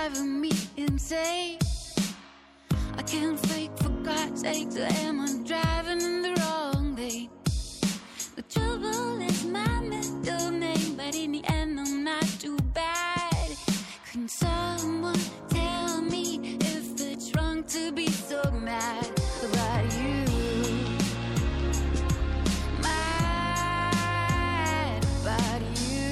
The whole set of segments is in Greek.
driving me insane. I can't fake for God's sake, so am I driving in the wrong lane? The trouble is my middle name, but in the end I'm not too bad. Can someone tell me if it's wrong to be so mad about you? Mad about you.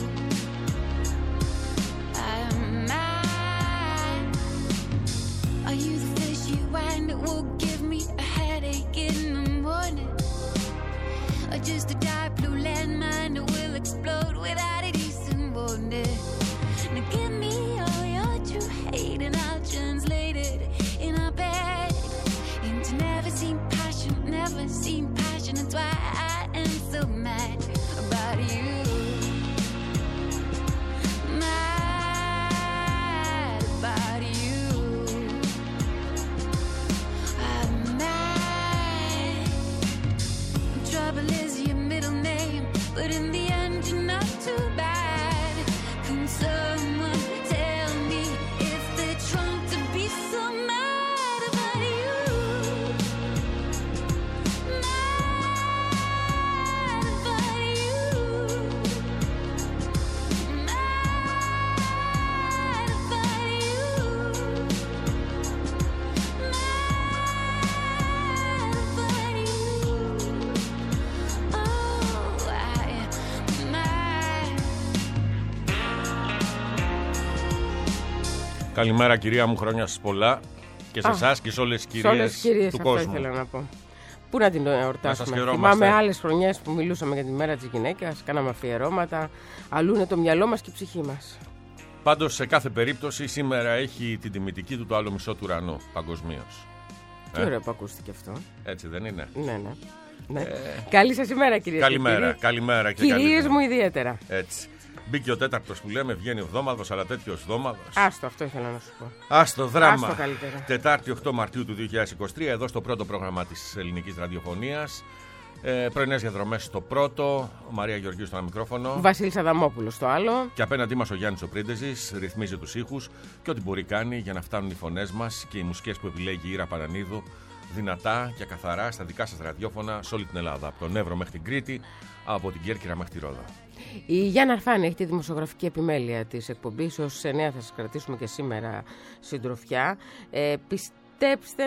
I'm mad. Are you the fishy wine that will give me a headache in the morning? Or just a dark blue landmine that will explode without a decent warning? Now give me all your true hate and I'll translate it in our bed into never seen passion, never seen passion. That's why I am so mad about you. Mad about you. I'm mad. The trouble is your middle name, but in the end you're not too bad. Can someone tell me if they're trying to be so mad about you? Mad about you. Mad about you. Mad about you. Oh, I am mad. Καλημέρα κυρία μου, χρόνια σας πολλά και σε εσάς και σε όλες τις Σε όλες τις κυρίες κυρίες του αυτό κόσμου. ήθελα να πω. Πού να την εορτάσουμε? χαιρόμαστε. Θυμάμαι άλλες χρονιές που μιλούσαμε για τη μέρα της γυναίκας, κάναμε αφιερώματα. Αλλού είναι το μυαλό μας και η ψυχή μας. Πάντως σε κάθε περίπτωση σήμερα έχει την τιμητική του το άλλο μισό του ουρανού παγκοσμίως. Τι ωραίο που ακούστηκε αυτό. Έτσι δεν είναι? Ναι. Καλή σας ημέρα, κυρίες Καλημέρα, και κύριοι. καλημέρα και Κυρίες καλή. μου ιδιαίτερα. Έτσι. Μπήκε ο τέταρτος που λέμε, βγαίνει εβδόμαδος, αλλά τέτοιος εβδόμαδος. Άστο, αυτό ήθελα να σου πω. Άστο δράμα. Άστο καλύτερα. Τετάρτη 8 Μαρτίου του 2023, εδώ στο πρώτο πρόγραμμα της ελληνικής ραδιοφωνίας. Πρωινές διαδρομές στο πρώτο, Μαρία Γεωργίου στο ένα μικρόφωνο. Βασίλης Αδαμόπουλος στο άλλο. Και απέναντί μας ο Γιάννης ο Πρίντεζης, ρυθμίζει τους ήχους και ό,τι μπορεί κάνει για να φτάνουν οι φωνές μας και οι μουσικές που επιλέγει η Ήρα Πανανίδου δυνατά και καθαρά στα δικά σας ραδιόφωνα σε όλη την Ελλάδα. Από τον Εύρο μέχρι την Κρήτη, από την Κέρκυρα μέχρι τη Ρόδο. Η Γιάννα Αρφάνη έχει τη δημοσιογραφική επιμέλεια της εκπομπής. Ως 9 θα σας κρατήσουμε και σήμερα συντροφιά. Πιστέψτε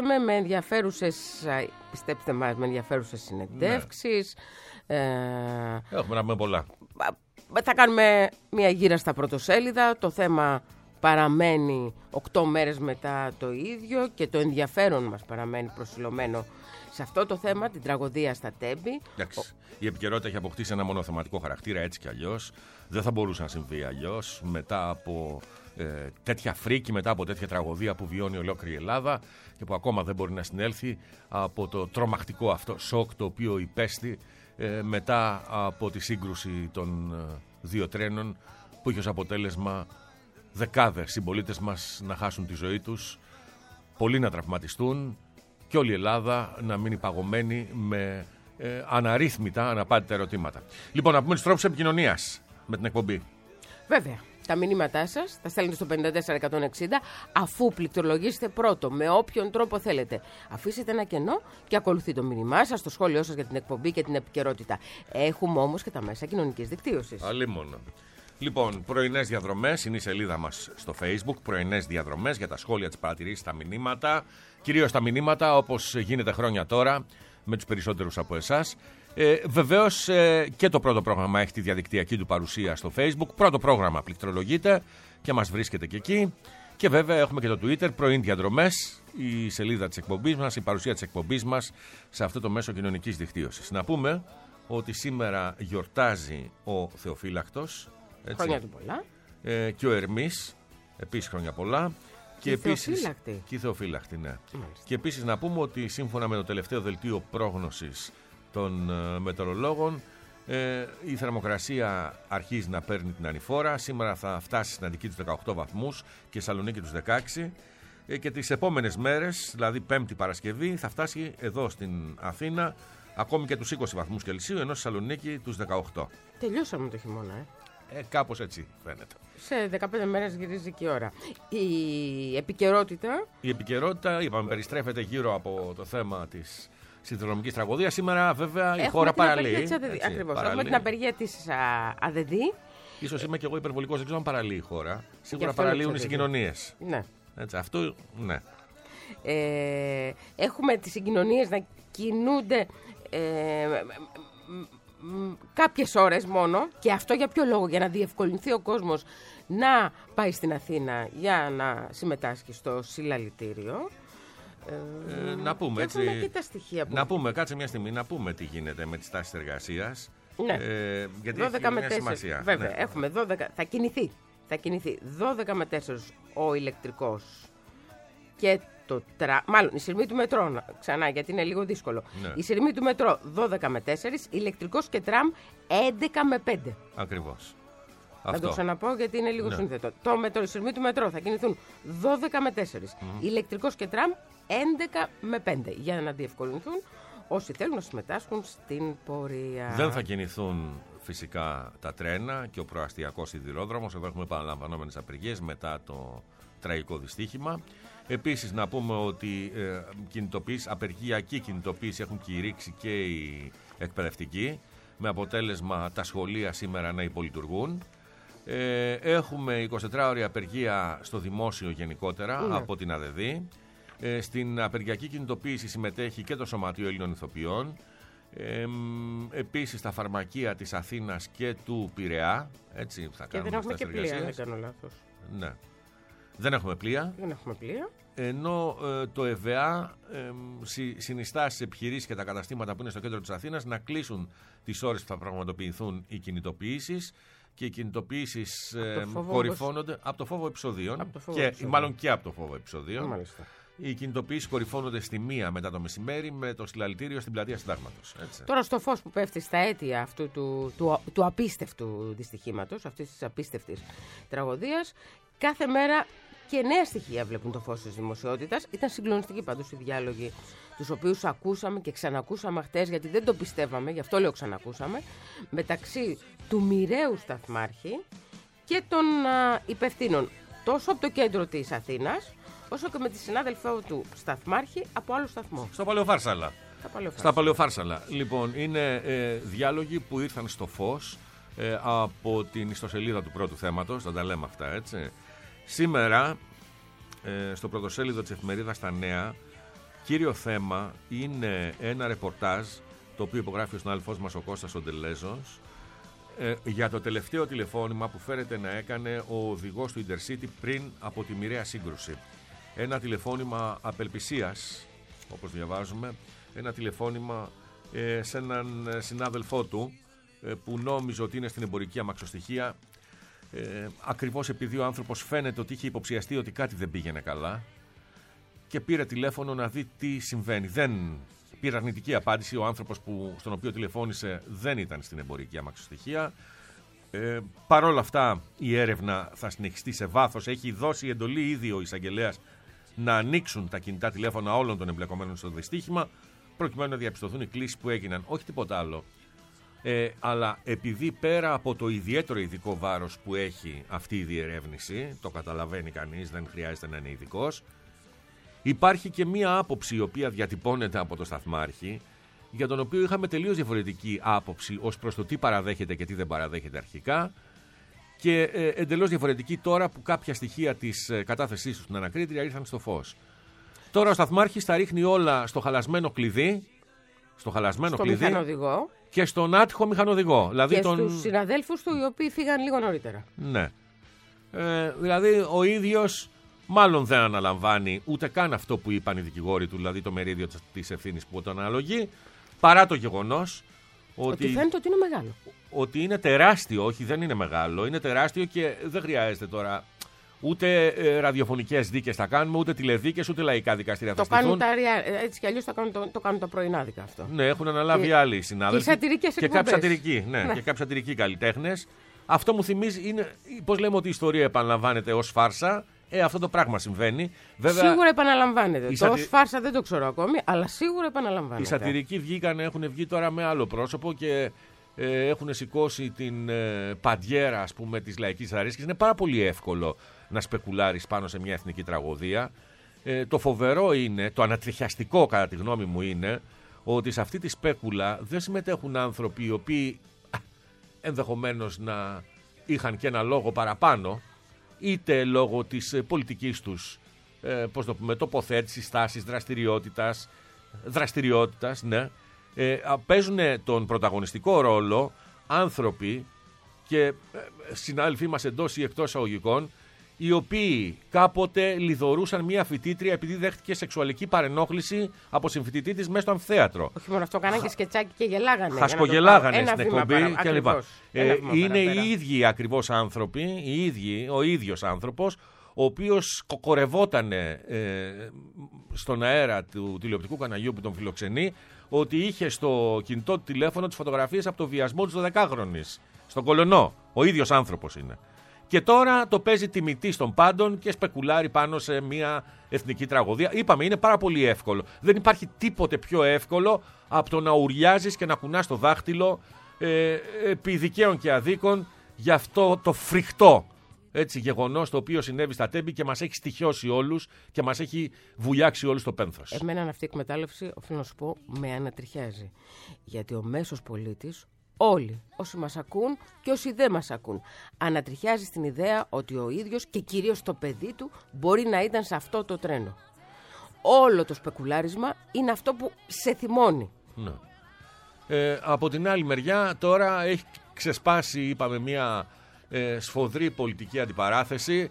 μας με ενδιαφέρουσες συνεντεύξεις. Έχουμε να πούμε πολλά. Θα κάνουμε μια γύρα στα πρωτοσέλιδα. Το θέμα παραμένει 8 μέρες μετά το ίδιο και το ενδιαφέρον μας παραμένει προσιλωμένο σε αυτό το θέμα, την τραγωδία στα Τέμπη. Εντάξει, η επικαιρότητα έχει αποκτήσει ένα μονοθεματικό χαρακτήρα έτσι κι αλλιώς. Δεν θα μπορούσε να συμβεί αλλιώς μετά από τέτοια φρίκη, μετά από τέτοια τραγωδία που βιώνει ολόκληρη η Ελλάδα και που ακόμα δεν μπορεί να συνέλθει από το τρομακτικό αυτό σοκ το οποίο υπέστη μετά από τη σύγκρουση των δύο τρένων που είχε ως αποτέλεσμα δεκάδες συμπολίτες μας να χάσουν τη ζωή τους, πολλοί να τραυματιστούν και όλη η Ελλάδα να μείνει παγωμένη με αναρρύθμιτα, αναπάντητα ερωτήματα. Λοιπόν, να πούμε τους τρόπους επικοινωνίας με την εκπομπή. Βέβαια, τα μηνύματά σας τα στέλνετε στο 54160 αφού πληκτρολογήσετε πρώτο με όποιον τρόπο θέλετε. Αφήσετε ένα κενό και ακολουθεί το μήνυμά σας, το σχόλιο σας για την εκπομπή και την επικαιρότητα. Έχουμε όμως και τα μέσα κοινωνικής δικτύωσης. Αλίμονο. Λοιπόν, πρωινές διαδρομές είναι η σελίδα μας στο Facebook. Πρωινές διαδρομές για τα σχόλια, τις παρατηρήσεις, τα μηνύματα. Κυρίως τα μηνύματα, όπως γίνεται χρόνια τώρα, με τους περισσότερους από εσάς. Βεβαίως και το πρώτο πρόγραμμα έχει τη διαδικτυακή του παρουσία στο Facebook. Πρώτο πρόγραμμα πληκτρολογείται και μας βρίσκεται και εκεί. Και βέβαια έχουμε και το Twitter, πρωιν διαδρομές, η σελίδα της εκπομπής μας, η παρουσία της εκπομπής μας σε αυτό το μέσο κοινωνικής δικτύωσης. Να πούμε ότι σήμερα γιορτάζει ο Θεοφύλακτος. Έτσι. Χρόνια του πολλά. Και ο Ερμής, επίσης χρόνια πολλά. Και η Θεοφύλακτη, ναι. Μάλιστα. Και επίσης να πούμε ότι σύμφωνα με το τελευταίο δελτίο πρόγνωσης των μετεωρολόγων, η θερμοκρασία αρχίζει να παίρνει την ανηφόρα. Σήμερα θα φτάσει στην Αττική τους 18 βαθμούς και Σαλονίκη τους 16. Και τις επόμενες μέρες, δηλαδή Πέμπτη Παρασκευή, θα φτάσει εδώ στην Αθήνα ακόμη και τους 20 βαθμούς Κελσίου, ενώ στη Σαλονίκη τους 18. Τελειώσαμε το χειμώνα, Κάπως έτσι φαίνεται. Σε 15 μέρες γυρίζει και η ώρα. Η επικαιρότητα. Η επικαιρότητα, είπαμε, περιστρέφεται γύρω από το θέμα της συνδρομικής τραγωδίας. Σήμερα, βέβαια, η χώρα παραλύει. Ακριβώς. Έχουμε την απεργία της ΑΔΔ. Ίσως είμαι και εγώ υπερβολικός, δεν ξέρω αν παραλύει η χώρα. Σίγουρα παραλύουν οι συγκοινωνίες. Ναι. Έτσι, αυτό, ναι. Έχουμε τις συγκοινωνίες να κινούνται κάποιες ώρες μόνο. Και αυτό για ποιο λόγο? Για να διευκολυνθεί ο κόσμος να πάει στην Αθήνα για να συμμετάσχει στο συλλαλητήριο. Να πούμε έτσι. Και τα στοιχεία που... Να πούμε, κάτσε μια στιγμή, να πούμε τι γίνεται με τις τάσεις εργασίας. Ναι. Γιατί 12 έχει με μια 4. σημασία. Βέβαια, Ναι. έχουμε 12. Θα κινηθεί 12 με 4 ο ηλεκτρικός και το μάλλον η σειρμή του μετρό, ξανά γιατί είναι λίγο δύσκολο. Ναι. Η σειρμή του μετρό 12 με 4, ηλεκτρικός και τραμ 11 με 5. Ακριβώς. Θα το ξαναπώ γιατί είναι λίγο σύνθετο. Το μετρό, η σειρμή του μετρό θα κινηθούν 12 με 4. Ηλεκτρικός και τραμ 11 με 5. Για να διευκολυνθούν όσοι θέλουν να συμμετάσχουν στην πορεία. Δεν θα κινηθούν φυσικά τα τρένα και ο προαστιακός σιδηρόδρομος. Εδώ έχουμε επαναλαμβανόμενες απεργίες μετά το τραγικό δυστύχημα. Επίσης να πούμε ότι απεργιακή κινητοποίηση έχουν κηρύξει και οι εκπαιδευτικοί, με αποτέλεσμα τα σχολεία σήμερα να υπολειτουργούν. Έχουμε 24ωρη απεργία στο δημόσιο γενικότερα από την ΑΔΔ. Στην απεργιακή κινητοποίηση συμμετέχει και το Σωματείο Ελλήνων Ηθοποιών. Επίσης τα φαρμακεία της Αθήνας και του Πειραιά. Έτσι θα και δεν έχουμε και πλοία, δεν κάνω λάθος. Ναι. Δεν έχουμε πλοία. Ενώ το ΕΒΑ συνιστά στις επιχειρήσεις και τα καταστήματα που είναι στο κέντρο της Αθήνας να κλείσουν τις ώρες που θα πραγματοποιηθούν οι κινητοποιήσεις. Και οι κινητοποιήσεις κορυφώνονται από το φόβο επεισοδίων. Μάλλον και από το φόβο επεισοδίων. Μάλιστα. Οι κινητοποιήσεις κορυφώνονται στη 1 μετά το μεσημέρι με το συλλαλητήριο στην πλατεία Συντάγματος. Τώρα στο φως που πέφτει στα αίτια αυτού του απίστευτου δυστυχήματος, αυτής της απίστευτης τραγωδίας, κάθε μέρα και νέα στοιχεία βλέπουν το φως της δημοσιότητας. Ήταν συγκλονιστικοί πάντως οι διάλογοι, τους οποίους ακούσαμε και ξανακούσαμε χτες, γιατί δεν το πιστεύαμε, γι' αυτό λέω ξανακούσαμε, μεταξύ του μοιραίου σταθμάρχη και των υπευθύνων τόσο από το κέντρο της Αθήνας, όσο και με τη συνάδελφό του σταθμάρχη από άλλο σταθμό. Στο Παλαιοφάρσαλα. Στα Παλαιοφάρσαλα. Λοιπόν, είναι διάλογοι που ήρθαν στο φως από την ιστοσελίδα του πρώτου θέματος, θα τα λέμε αυτά, έτσι. Σήμερα, στο πρωτοσέλιδο της εφημερίδας Τα Νέα, κύριο θέμα είναι ένα ρεπορτάζ, το οποίο υπογράφει ο συνάδελφός μας ο Κώστας Οντελέζος, για το τελευταίο τηλεφώνημα που φέρεται να έκανε ο οδηγός του Intercity πριν από τη μοιραία σύγκρουση. Ένα τηλεφώνημα απελπισίας, όπως διαβάζουμε, ένα τηλεφώνημα σε έναν συνάδελφό του που νόμιζε ότι είναι στην εμπορική αμαξοστοιχεία, ακριβώς επειδή ο άνθρωπος φαίνεται ότι είχε υποψιαστεί ότι κάτι δεν πήγαινε καλά και πήρε τηλέφωνο να δει τι συμβαίνει. Δεν πήρε αρνητική απάντηση. Ο άνθρωπος στον οποίο τηλεφώνησε δεν ήταν στην εμπορική αμαξοστοιχεία. Παρ' όλα αυτά η έρευνα θα συνεχιστεί σε βάθος. Έχει δώσει εντολή ήδη ο εισαγγελέας να ανοίξουν τα κινητά τηλέφωνα όλων των εμπλεκομένων στο δυστύχημα, προκειμένου να διαπιστωθούν οι κλήσεις που έγιναν. Όχι τίποτα άλλο. Αλλά επειδή πέρα από το ιδιαίτερο ειδικό βάρος που έχει αυτή η διερεύνηση, το καταλαβαίνει κανείς, δεν χρειάζεται να είναι ειδικός, υπάρχει και μία άποψη η οποία διατυπώνεται από το σταθμάρχη, για τον οποίο είχαμε τελείως διαφορετική άποψη ως προς το τι παραδέχεται και τι δεν παραδέχεται αρχικά, και εντελώς διαφορετική τώρα που κάποια στοιχεία της κατάθεσής του στην ανακρίτρια ήρθαν στο φως. Τώρα ο σταθμάρχης τα ρίχνει όλα στο χαλασμένο κλειδί, στο μηχανοδηγό και στον άτυχο μηχανοδηγό. Δηλαδή και στους συναδέλφους του, οι οποίοι φύγαν λίγο νωρίτερα. Ναι. Δηλαδή ο ίδιος μάλλον δεν αναλαμβάνει ούτε καν αυτό που είπαν οι δικηγόροι του, δηλαδή το μερίδιο της ευθύνης που τον αναλογεί, παρά το γεγονός ότι φαίνεται ότι είναι μεγάλο. Ότι είναι τεράστιο, όχι δεν είναι μεγάλο, είναι τεράστιο και δεν χρειάζεται τώρα ούτε ραδιοφωνικές δίκες θα κάνουμε, ούτε τηλεδίκες, ούτε λαϊκά δικαστήρια θα στηθούν. Έτσι κι αλλιώς το κάνουν τα πρωινάδικα αυτό. Ναι, έχουν αναλάβει άλλοι συνάδελφοι. Και κάποιοι σατυρικοί καλλιτέχνες. Αυτό μου θυμίζει, είναι, πώς λέμε ότι η ιστορία επαναλαμβάνεται ως φάρσα. Αυτό το πράγμα συμβαίνει. Βέβαια, σίγουρα επαναλαμβάνεται. Το ως φάρσα δεν το ξέρω ακόμη, αλλά σίγουρα επαναλαμβάνεται. Οι σατυρικοί έχουν βγει τώρα με άλλο πρόσωπο και έχουν σηκώσει την παντιέρα, ας πούμε, της λαϊκής αρέσκειας. Είναι πάρα πολύ εύκολο να σπεκουλάρεις πάνω σε μια εθνική τραγωδία. Το φοβερό είναι, το ανατριχιαστικό κατά τη γνώμη μου είναι, ότι σε αυτή τη σπέκουλα δεν συμμετέχουν άνθρωποι οι οποίοι ενδεχομένως να είχαν και ένα λόγο παραπάνω, είτε λόγω της πολιτικής τους, πώς το πούμε, τοποθέτησης, στάσης, δραστηριότητας, ναι. Παίζουν τον πρωταγωνιστικό ρόλο άνθρωποι και συνάδελφοί μας εντός ή εκτός εισαγωγικών, οι οποίοι κάποτε λιδωρούσαν μία φοιτήτρια επειδή δέχτηκε σεξουαλική παρενόχληση από συμφοιτητή της μέσα στο αμφιθέατρο. Όχι μόνο αυτό, κάνανε και σκετσάκι και γελάγανε. Χασκογελάγανε στην εκπομπή κλπ. Είναι οι ίδιοι ακριβώς άνθρωποι, ο ίδιος άνθρωπος, ο οποίος κοκορευόταν στον αέρα του τηλεοπτικού καναλιού που τον φιλοξενεί, ότι είχε στο κινητό τηλέφωνο τις φωτογραφίες από το βιασμό της 12χρονης στον Κολονό. Ο ίδιος άνθρωπος είναι. Και τώρα το παίζει τιμητής των πάντων και σπεκουλάρει πάνω σε μια εθνική τραγωδία. Είπαμε, είναι πάρα πολύ εύκολο. Δεν υπάρχει τίποτε πιο εύκολο από το να ουριάζεις και να κουνάς το δάχτυλο επί δικαίων και αδίκων για αυτό το φρικτό γεγονός το οποίο συνέβη στα Τέμπη και μας έχει στοιχιώσει όλους και μας έχει βουλιάξει όλους το πένθος. Εμένα αυτή η εκμετάλλευση, οφείλω να σου πω, με ανατριχιάζει. Γιατί ο μέσος πολίτης, όλοι όσοι μας ακούν και όσοι δεν μας ακούν, ανατριχιάζει στην ιδέα ότι ο ίδιος και κυρίως το παιδί του μπορεί να ήταν σε αυτό το τρένο. Όλο το σπεκουλάρισμα είναι αυτό που σε θυμώνει. Ναι. Από την άλλη μεριά τώρα έχει ξεσπάσει, είπαμε, μια σφοδρή πολιτική αντιπαράθεση,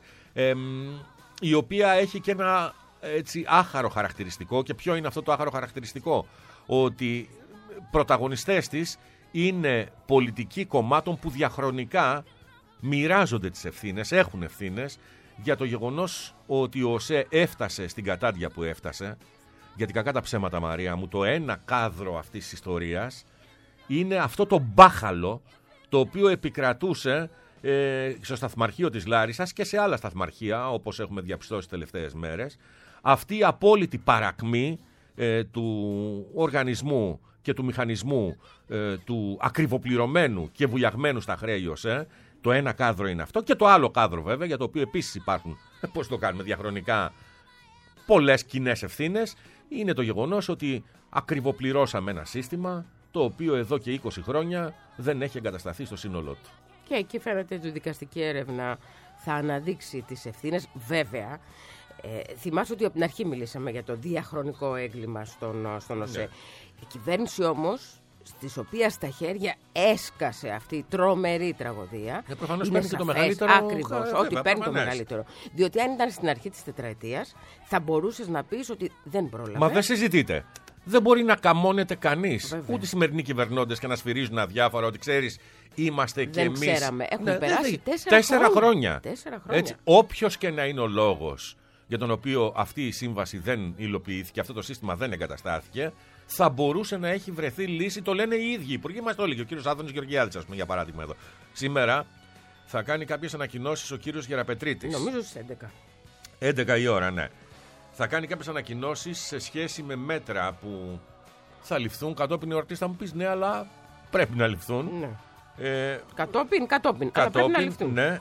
η οποία έχει και ένα άχαρο χαρακτηριστικό. Και ποιο είναι αυτό το άχαρο χαρακτηριστικό? Ότι πρωταγωνιστές της είναι πολιτικοί κομμάτων που διαχρονικά μοιράζονται τις ευθύνες, έχουν ευθύνες για το γεγονός ότι ο ΟΣΕ έφτασε στην κατάντια που έφτασε. Γιατί κακά τα ψέματα, Μαρία μου, το ένα κάδρο αυτής της ιστορίας είναι αυτό το μπάχαλο το οποίο επικρατούσε στο σταθμαρχείο της Λάρισσας και σε άλλα σταθμαρχεία, όπως έχουμε διαπιστώσει τις τελευταίες μέρες. Αυτή η απόλυτη παρακμή του οργανισμού και του μηχανισμού του ακριβοπληρωμένου και βουλιαγμένου στα χρέη ΟΣΕ. Το ένα κάδρο είναι αυτό, και το άλλο κάδρο βέβαια, για το οποίο επίσης υπάρχουν, πώς το κάνουμε, διαχρονικά πολλές κοινές ευθύνες, είναι το γεγονός ότι ακριβοπληρώσαμε ένα σύστημα το οποίο εδώ και 20 χρόνια δεν έχει εγκατασταθεί στο σύνολό του. Και εκεί φαίνεται ότι η δικαστική έρευνα θα αναδείξει τις ευθύνες. Βέβαια, θυμάσαι ότι από την αρχή μιλήσαμε για το διαχρονικό έγκλημα στον ΟΣΕ. Ναι. Η κυβέρνηση όμως, στις οποίες στα χέρια έσκασε αυτή η τρομερή τραγωδία, προφανώς παίρνει και το μεγαλύτερο. Ακριβώς, ότι παίρνει το μεγαλύτερο. Διότι αν ήταν στην αρχή της τετραετίας, θα μπορούσες να πεις ότι δεν πρόλαβε. Μα δεν συζητείτε. Δεν μπορεί να καμώνεται κανείς. Ούτε οι σημερινοί κυβερνώντες και να σφυρίζουν αδιάφορα ότι ξέρεις, είμαστε κι εμείς. Δεν ξέραμε. Έχουν περάσει 4 χρόνια. Έτσι, όποιος και να είναι ο λόγος για τον οποίο αυτή η σύμβαση δεν υλοποιήθηκε, αυτό το σύστημα δεν εγκαταστάθηκε, θα μπορούσε να έχει βρεθεί λύση. Το λένε οι ίδιοι υπουργοί. Μας το έλεγε ο κύριος Άδωνης Γεωργιάδης, ας πούμε, για παράδειγμα εδώ. Σήμερα θα κάνει κάποιες ανακοινώσεις ο κύριος Γεραπετρίτης. Νομίζω στις 11. 11 η ώρα, ναι. Θα κάνει κάποιες ανακοινώσεις σε σχέση με μέτρα που θα ληφθούν κατόπιν εορτής. Θα μου πεις ναι, αλλά πρέπει να ληφθούν. Ναι. Κατόπιν, αλλά πρέπει να ληφθούν. Ναι,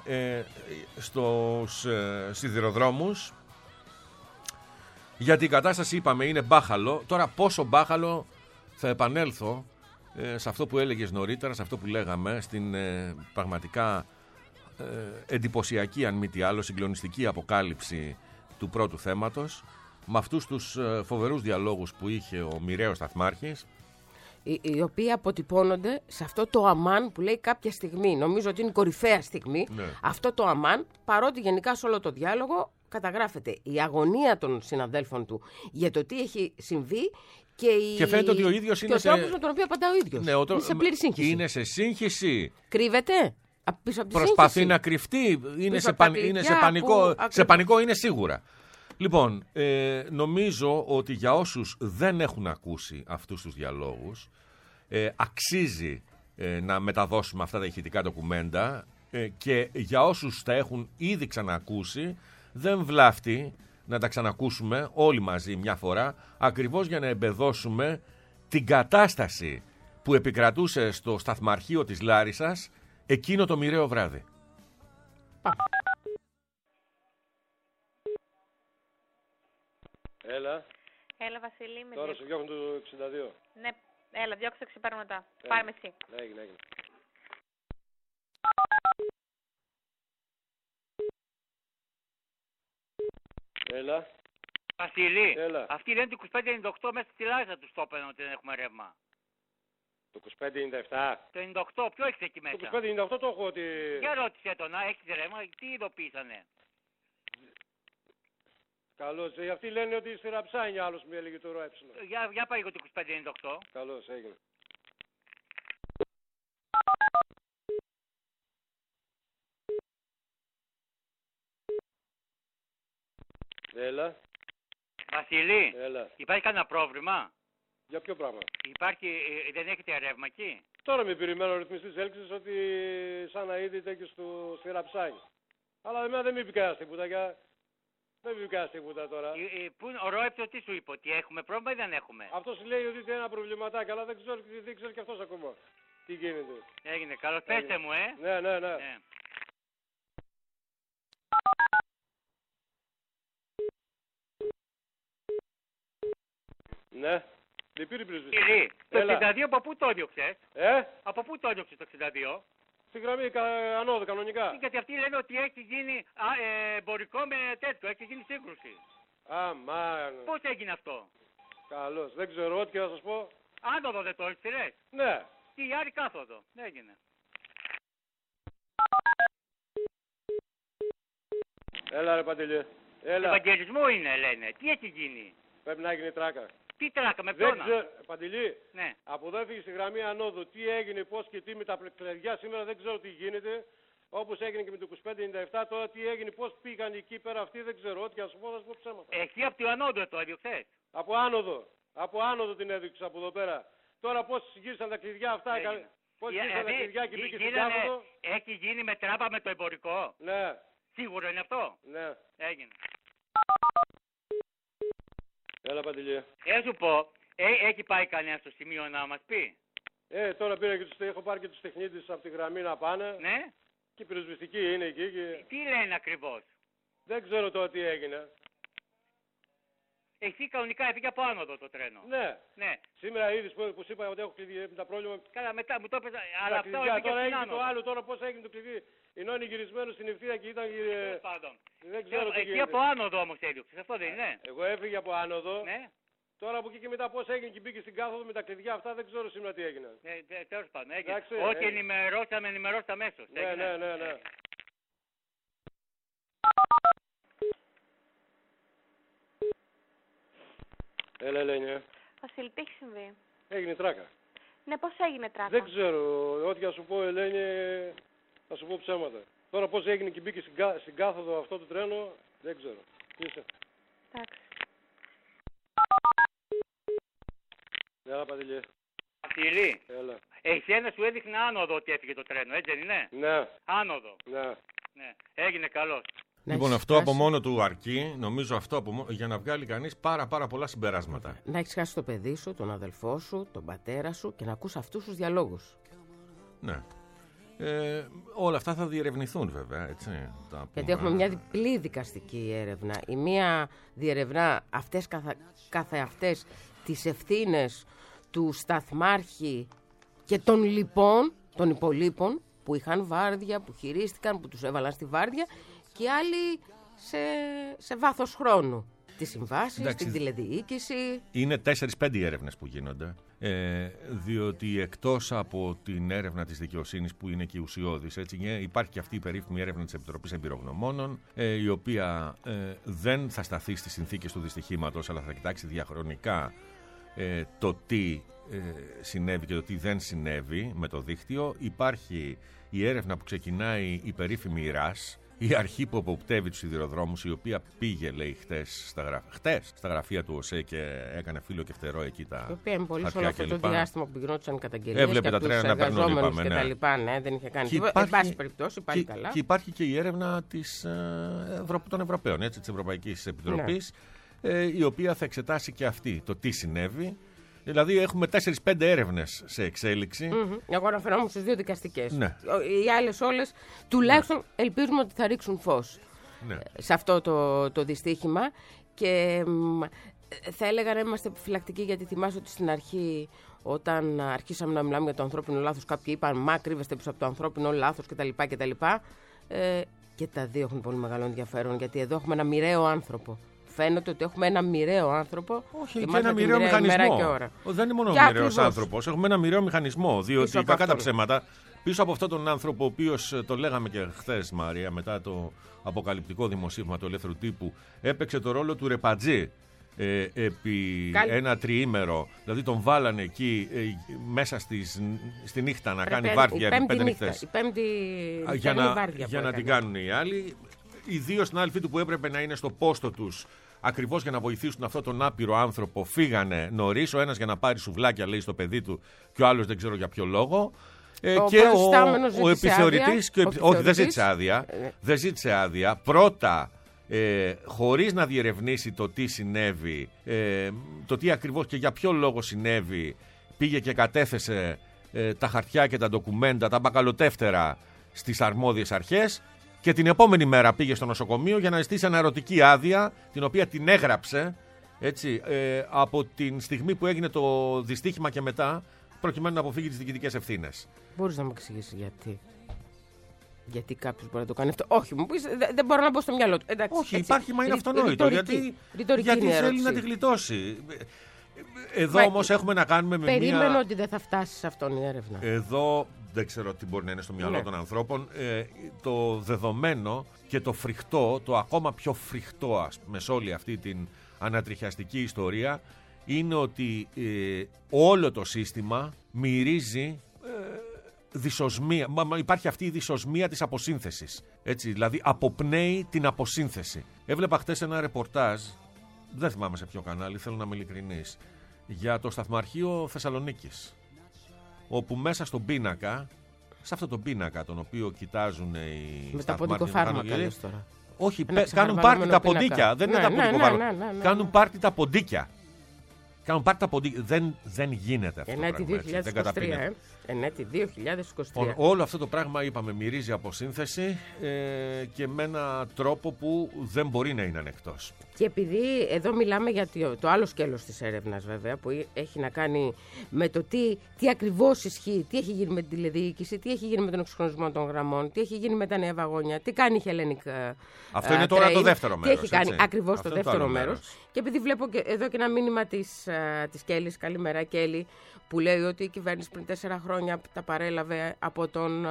στους σιδηροδρόμους. Γιατί η κατάσταση, είπαμε, είναι μπάχαλο. Τώρα πόσο μπάχαλο, θα επανέλθω σε αυτό που έλεγες νωρίτερα, σε αυτό που λέγαμε, στην πραγματικά εντυπωσιακή, αν μη τι άλλο, συγκλονιστική αποκάλυψη του πρώτου θέματος, με αυτούς τους φοβερούς διαλόγους που είχε ο μοιραίος σταθμάρχης, οι οποίοι αποτυπώνονται σε αυτό το αμάν που λέει κάποια στιγμή. Νομίζω ότι είναι η κορυφαία στιγμή. Ναι. Αυτό το αμάν, παρότι γενικά σε όλο το διάλογο καταγράφεται η αγωνία των συναδέλφων του για το τι έχει συμβεί και φαίνεται ότι ο ίδιος είναι ο τρόπος με τον οποίο απαντά ο ίδιος. Ναι, είναι σε πλήρη σύγχυση. Είναι σε σύγχυση. Κρύβεται πίσω από τη Προσπαθεί σύγχυση να κρυφτεί. Είναι σε πανικό. Σε πανικό είναι σίγουρα. Λοιπόν, νομίζω ότι για όσους δεν έχουν ακούσει αυτούς τους διαλόγους, αξίζει να μεταδώσουμε αυτά τα ηχητικά ντοκουμέντα, και για όσους τα έχουν ήδη ξανακούσει, δεν βλάφτει να τα ξανακούσουμε όλοι μαζί μια φορά, ακριβώς για να εμπεδώσουμε την κατάσταση που επικρατούσε στο σταθμαρχείο της Λάρισσας εκείνο το μοιραίο βράδυ. Έλα. Έλα, Βασίλη. Τώρα σου διώχνουν το 62. Ναι, έλα, διώξε το ξεπάρω μετά. Πάρε με εσύ. Έγινε. Έλα. Βασίλη, Έλα. αυτοί λένε το 25-98 μέσα στη Λάρισα του το είπαν ότι δεν έχουμε ρεύμα. Το 25-97. Το 98, ποιο έχεις εκεί μέσα? Το 25-98 το έχω ότι... Για ρώτησε τον, έχεις ρεύμα, τι ειδοποίησανε? Καλώς. Αυτοί λένε ότι στη Ραψάνη άλλος μου έλεγε το ρο. Για πάει εγώ το 25-98. Καλώς, έγινε. Έλα. Βασίλη, Έλα. υπάρχει κανένα πρόβλημα? Για ποιο πράγμα? Δεν έχετε ρεύμα εκεί? Τώρα με περιμένω ο ρυθμιστής έλξης ότι σαν να είδε και στη Ραψάνη. Αλλά εμένα δεν μου είπε κανένας τίποτα. Δεν μου είπε κανένας τίποτα τώρα. Ο Ρόεπτο τι σου είπε, ότι έχουμε πρόβλημα ή δεν έχουμε? Αυτός λέει ότι είναι ένα προβληματάκι, αλλά δεν ξέρει και αυτός ακόμα τι γίνεται. Έγινε, καλώς. Πέστε μου, Ναι. Ναι. Λυπήρη πρεσβευτή. Το 62 από πού το έδιωξες? Από πού το έδιωξες το 62? Στη γραμμή ανώδου κανονικά. Γιατί αυτοί λένε ότι έχει γίνει εμπορικό με τέτοιο, έχει γίνει σύγκρουση. Αμάν. Πώς έγινε αυτό? Καλώς. Δεν ξέρω ό,τι και θα σας πω. Άνοδο δεν το έχεις, Ναι. Τι άλλη κάθοδο. Έγινε. Έλα ρε Παντελή. Έλα. Ευαγγελισμό είναι λένε. Τι έχει γίνει? Πρέπει να γίνει τράκα. Τι τράκα, με Δεν ποιον? ξέρω. Παντελή. Ναι. Από εδώ έφυγε στη γραμμή ανώδου. Τι έγινε, πώς και τι με τα κλειδιά σήμερα δεν ξέρω τι γίνεται. Όπως έγινε και με το 25-97, τώρα τι έγινε, πώς πήγαν εκεί πέρα αυτοί δεν ξέρω. Ό,τι θα σου πω, θα σου πω ψέματα. Εκεί από το ανώδο το έδιωξες? Από άνοδο. Από άνοδο την έδειξα από εδώ πέρα. Τώρα πώς γύρισαν τα κλειδιά αυτά. Πώς γύρισαν τα κλειδιά και μπήκε στην κάθοδο. Έχει γίνει με τράπα με το εμπορικό. Ναι. Σίγουρο είναι αυτό? Ναι. Έγινε. Έλα Παντελή. Σου πω, έχει πάει κανένα στο σημείο να μας πει? Τώρα πήρα και έχω πάρει και τους τεχνίτες από τη γραμμή να πάνε. Ναι. Και η πυροσβεστική είναι εκεί. Και... Τι λένε ακριβώς? Δεν ξέρω τώρα τι έγινε. Εσύ κανονικά έφυγε από άνοδο το τρένο. Ναι. Σήμερα είδες που σου είπα ότι έχω κλειδί με τα πρόβλημα. Καλά, μετά μου το έπαιζα. Αλλά αυτό τώρα έγινε το άλλο, τώρα πώς έγινε το κλειδί. Ενώ είναι γυρισμένο στην ευθεία και ήταν. Δεν ξέρω τι εκεί γίνεται. από άνοδο όμως έδιωξες, αυτό δεν είναι? Εγώ έφυγε από άνοδο. Ναι. Τώρα από εκεί και μετά πώς έγινε και μπήκε στην κάθοδο με τα κλειδιά αυτά δεν ξέρω σήμερα τι έγινε. Τέλος πάντων, έγινε. Ό,τι ενημερώσαμε αμέσως. Ναι. Έλα, Ελένια. Βασίλη, τι έχει συμβεί? Έγινε τράκα. Ναι, πώς έγινε τράκα? Δεν ξέρω. Ό,τι θα σου πω, Ελένια, θα σου πω ψέματα. Τώρα πώς έγινε και μπήκε στην κάθοδο αυτό το τρένο, δεν ξέρω. Είσαι. Εντάξει. Έλα, Παντελή. Βασίλη, Έλα. εσένα σου έδειχνε άνοδο ότι έφυγε το τρένο, έτσι δεν είναι? Ναι. Άνοδο. Ναι. Έγινε, καλώς. Λοιπόν, αυτό από μόνο του αρκεί, νομίζω αυτό για να βγάλει κανείς πάρα πολλά συμπεράσματα. Να έχεις χάσει το παιδί σου, τον αδελφό σου, τον πατέρα σου και να ακούς αυτούς τους διαλόγους. Ναι. Όλα αυτά θα διερευνηθούν βέβαια, έτσι. Γιατί έχουμε μια διπλή δικαστική έρευνα. Η μία διερευνά αυτές καθεαυτές τις ευθύνες του σταθμάρχη και των λοιπών, των υπολείπων που είχαν βάρδια, που χειρίστηκαν, που τους έβαλαν στη βάρδια και άλλοι σε βάθος χρόνου. Τις συμβάσεις, την τηλεδιοίκηση. Είναι 4-5 έρευνες που γίνονται, διότι εκτός από την έρευνα της δικαιοσύνης που είναι και ουσιώδης, έτσι, υπάρχει και αυτή η περίφημη έρευνα της Επιτροπής Εμπειρογνωμόνων, η οποία δεν θα σταθεί στις συνθήκες του δυστυχήματος, αλλά θα κοιτάξει διαχρονικά το τι συνέβη και το τι δεν συνέβη με το δίκτυο. Υπάρχει η έρευνα που ξεκινάει η περίφημη ΡΑΣ, η αρχή που αποπτεύει τους σιδηροδρόμους, η οποία πήγε, λέει, χτες στα γραφεία του ΟΣΕ και έκανε φύλλο και φτερό εκεί τα χαρτιά. Η οποία εμπολούσε όλο αυτό το διάστημα που γινόντουσαν οι καταγγελίες. Έβλεπε τα τρένα να περνούν, είπαμε. Και τα λοιπά, ναι, δεν είχε κάνει τίποτα. Εν πάση περιπτώσει, πάλι καλά. Και υπάρχει και η έρευνα των Ευρωπαίων, έτσι, της Ευρωπαϊκής Επιτροπής, η οποία θα εξετάσει και αυτή το τι συνέβη Δηλαδή έχουμε 4-5 έρευνες σε εξέλιξη. Εγώ αναφερόμουν στις 2 δικαστικές. Ναι. Οι άλλες όλες τουλάχιστον ελπίζουμε ότι θα ρίξουν φως σε αυτό το δυστύχημα. Και θα έλεγα να είμαστε επιφυλακτικοί, γιατί θυμάσαι ότι στην αρχή, όταν αρχίσαμε να μιλάμε για το ανθρώπινο λάθος, κάποιοι είπαν «Μα κρύβεστε πίσω από το ανθρώπινο λάθος» κτλ. Και τα δύο έχουν πολύ μεγάλο ενδιαφέρον, γιατί εδώ έχουμε ένα μοιραίο άνθρωπο. Φαίνεται ότι έχουμε ένα μοιραίο άνθρωπο. Όχι, και ένα μοιραίο μηχανισμό. Δεν είναι μόνο ο μοιραίος άνθρωπος. Έχουμε ένα μοιραίο μηχανισμό. Διότι κακά τα ψέματα, πίσω από αυτόν τον άνθρωπο, ο οποίος το λέγαμε και χθες, Μαρία, μετά το αποκαλυπτικό δημοσίευμα του Ελεύθερου Τύπου, έπαιξε το ρόλο του ρεπατζή επί ένα τριήμερο. Δηλαδή τον βάλανε εκεί μέσα στη νύχτα να κάνει βάρδια επί 5 νύχτες. Για να την κάνουν οι άλλοι. Οι δύο συνάδελφοί του που έπρεπε να είναι στο πόστο τους ακριβώς για να βοηθήσουν αυτόν τον άπειρο άνθρωπο φύγανε νωρίς. Ο ένας για να πάρει σουβλάκια, λέει, στο παιδί του, και ο άλλος δεν ξέρω για ποιο λόγο. Και ο επιθεωρητής. Όχι, δεν ζήτησε άδεια. Δεν ζήτησε άδεια. Πρώτα, χωρίς να διερευνήσει το τι συνέβη, το τι ακριβώς και για ποιο λόγο συνέβη, πήγε και κατέθεσε τα χαρτιά και τα ντοκουμέντα, τα μπακαλοτεύτερα στις αρμόδιες αρχές. Και την επόμενη μέρα πήγε στο νοσοκομείο για να ζητήσει αναρωτική άδεια, την οποία την έγραψε έτσι, από την στιγμή που έγινε το δυστύχημα και μετά, προκειμένου να αποφύγει τις διοικητικές ευθύνες. Μπορείς να μου εξηγήσεις γιατί? Γιατί κάποιος μπορεί να το κάνει αυτό? Όχι, μου πεις, δεν μπορώ να μπω στο μυαλό του. Εντάξει, όχι, έτσι, υπάρχει, μα είναι αυτονόητο. Γιατί θέλει να τη γλιτώσει. Εδώ όμως έχουμε να κάνουμε με περίμενω ότι δεν θα φτάσει σε αυτόν η έρευνα. Εδώ δεν ξέρω τι μπορεί να είναι στο μυαλό των ανθρώπων. Το δεδομένο και το φρικτό, το ακόμα πιο φρικτό σε όλη αυτή την ανατριχιαστική ιστορία, είναι ότι όλο το σύστημα μυρίζει δυσοσμία. Υπάρχει αυτή η δυσοσμία της αποσύνθεσης. Έτσι, δηλαδή αποπνέει την αποσύνθεση. Έβλεπα χτες ένα ρεπορτάζ, δεν θυμάμαι σε ποιο κανάλι, θέλω να είμαι ειλικρινής, για το Σταθμαρχείο Θεσσαλονίκης, όπου μέσα στον πίνακα, σε αυτόν τον πίνακα τον οποίο κοιτάζουν οι με τα ποντικοφάρμακα λες τώρα? Όχι, κάνουν πάρτι τα ποντίκια. Δεν είναι τα ποντικοφάρμακα. Κάνουν πάρτι τα ποντίκια. Κάνουν πάρτι τα ποντίκια. Δεν γίνεται αυτό. Ενέτη 2023. Ενέτη 2023. Όλο αυτό το πράγμα, είπαμε, μυρίζει αποσύνθεση και με έναν τρόπο που δεν μπορεί να είναι ανεκτός. Και επειδή εδώ μιλάμε για το άλλο σκέλος της έρευνας, βέβαια, που έχει να κάνει με το τι ακριβώς ισχύει, τι έχει γίνει με την τηλεδιοίκηση, τι έχει γίνει με τον εξυγχρονισμό των γραμμών, τι έχει γίνει με τα νέα βαγόνια, τι κάνει η Hellenic. Αυτό είναι τώρα το δεύτερο μέρος. Τι έχει κάνει ακριβώς το δεύτερο μέρος. Και επειδή βλέπω εδώ και ένα μήνυμα της Κέλλης, καλημέρα Κέλλη, που λέει ότι η κυβέρνηση πριν 4 χρόνια τα παρέλαβε από τον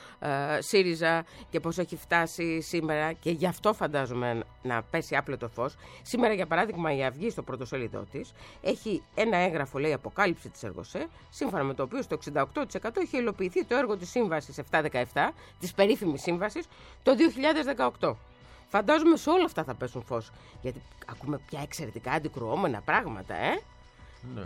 ΣΥΡΙΖΑ και πώς έχει φτάσει σήμερα, και γι' αυτό φαντάζομαι να πέσει άπλετο φως. Σήμερα, για παράδειγμα, η Αυγή στο πρωτοσέλιδό της έχει ένα έγγραφο, λέει, αποκάλυψη της Εργοσέ, σύμφωνα με το οποίο στο 68% είχε υλοποιηθεί το έργο της σύμβασης 717, της περίφημης σύμβασης, το 2018. Φαντάζομαι σε όλα αυτά θα πέσουν φως, γιατί ακούμε πια εξαιρετικά αντικρουόμενα πράγματα, Ναι.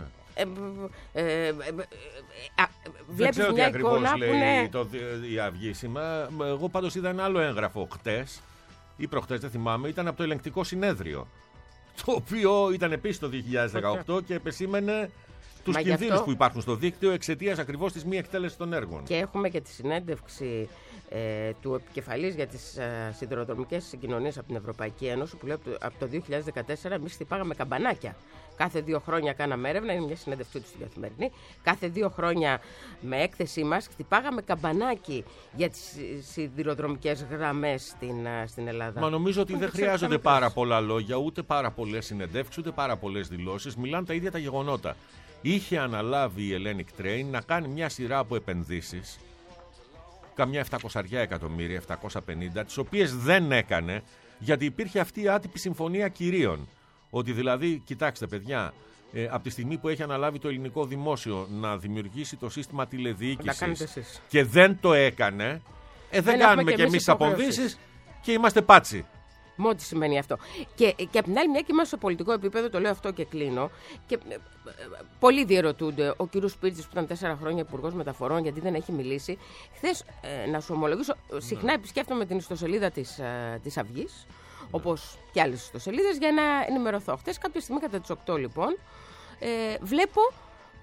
Βλέπεις μια εικόνα που είναι... η Αυγή σήμερα. Εγώ πάντως είδα ένα άλλο έγγραφο χτες ή προχτές, δεν θυμάμαι, ήταν από το ελεγκτικό συνέδριο, το οποίο ήταν επίσης το 2018 και επεσήμενε τους κινδύνους που υπάρχουν στο δίκτυο εξαιτίας ακριβώς της μη εκτέλεσης των έργων. Και έχουμε και τη συνέντευξη του επικεφαλής για τις σιδηροδρομικές συγκοινωνίες από την Ευρωπαϊκή Ένωση, που λέει από το 2014 εμείς χτυπάγαμε καμπανάκια. Κάθε 2 χρόνια κάναμε έρευνα, είναι μια συνέντευξή του στη Καθημερινή. Κάθε 2 χρόνια με έκθεσή μας χτυπάγαμε καμπανάκι για τις σιδηροδρομικές γραμμές στην Ελλάδα. Μα νομίζω ότι δεν χρειάζονται πάρα πολλά λόγια, ούτε πάρα πολλές συνεντεύξεις, ούτε πάρα πολλές δηλώσεις. Μιλάνε τα ίδια τα γεγονότα. Είχε αναλάβει η Hellenic Train να κάνει μια σειρά από επενδύσεις, καμιά 700 εκατομμύρια, 750, τις οποίες δεν έκανε, γιατί υπήρχε αυτή η άτυπη συμφωνία κυρίων. Ότι δηλαδή, κοιτάξτε παιδιά, από τη στιγμή που έχει αναλάβει το ελληνικό δημόσιο να δημιουργήσει το σύστημα τηλεδιοίκησης και δεν το έκανε, δεν κάνουμε και εμείς αποδείξεις και είμαστε πάτσι. Με ό,τι σημαίνει αυτό. Και από την άλλη, μια και είμαστε στο πολιτικό επίπεδο, το λέω αυτό και κλείνω. Και πολλοί διερωτούνται. Ο κύριος Σπίρτζης, που ήταν 4 χρόνια υπουργός μεταφορών, γιατί δεν έχει μιλήσει. Χθες, να σου ομολογήσω, συχνά επισκέφτομαι την ιστοσελίδα της Αυγής, όπως και άλλες ιστοσελίδες, για να ενημερωθώ. Χθες, κάποια στιγμή κατά τις 8, λοιπόν, βλέπω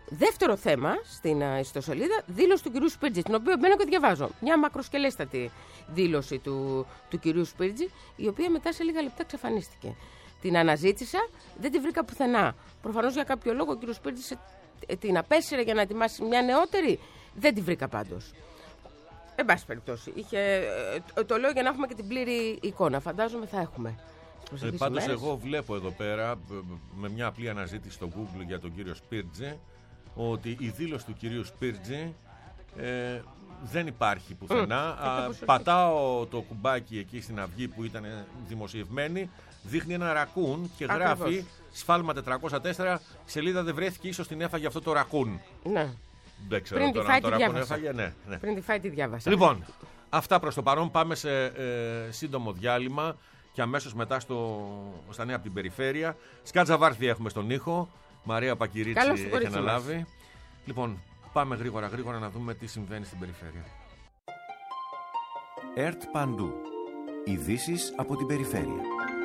Δεύτερο θέμα στην ιστοσελίδα, δήλωση του κυρίου Σπίρτζη, την οποία μπαίνω και διαβάζω. Μια μακροσκελέστατη δήλωση του κυρίου Σπίρτζη, η οποία μετά σε λίγα λεπτά εξαφανίστηκε. Την αναζήτησα, δεν τη βρήκα πουθενά. Προφανώς για κάποιο λόγο ο κύριος Σπίρτζης την απέσυρε για να ετοιμάσει μια νεότερη. Δεν τη βρήκα πάντως. Εν πάση περιπτώσει, το λέω για να έχουμε και την πλήρη εικόνα. Φαντάζομαι θα έχουμε. Πάντως εγώ βλέπω εδώ πέρα με μια απλή αναζήτηση στο Google για τον κύριο Σπίρτζη ότι η δήλωση του κυρίου Σπίρτζη δεν υπάρχει πουθενά. Πατάω το κουμπάκι εκεί στην αυγή που ήταν δημοσιευμένη, δείχνει ένα ρακούν και γράφει σφάλμα 404, σελίδα δεν βρέθηκε, ίσως την έφαγε αυτό το ρακούν. Ναι. Δεν ξέρω τώρα αν το ρακούν έφαγε. Ναι. Πριν τη φάει τη διάβασα. Λοιπόν, αυτά προς το παρόν. Πάμε σε σύντομο διάλειμμα και αμέσως μετά στα νέα από την περιφέρεια. Σκάτζα Βάρθη έχουμε στον ήχο. Μαρία Πακυρίτσι έχει αναλάβει. Λοιπόν, πάμε γρήγορα να δούμε τι συμβαίνει στην περιφέρεια. ΕΡΤ Παντού. Ειδήσεις από την περιφέρεια.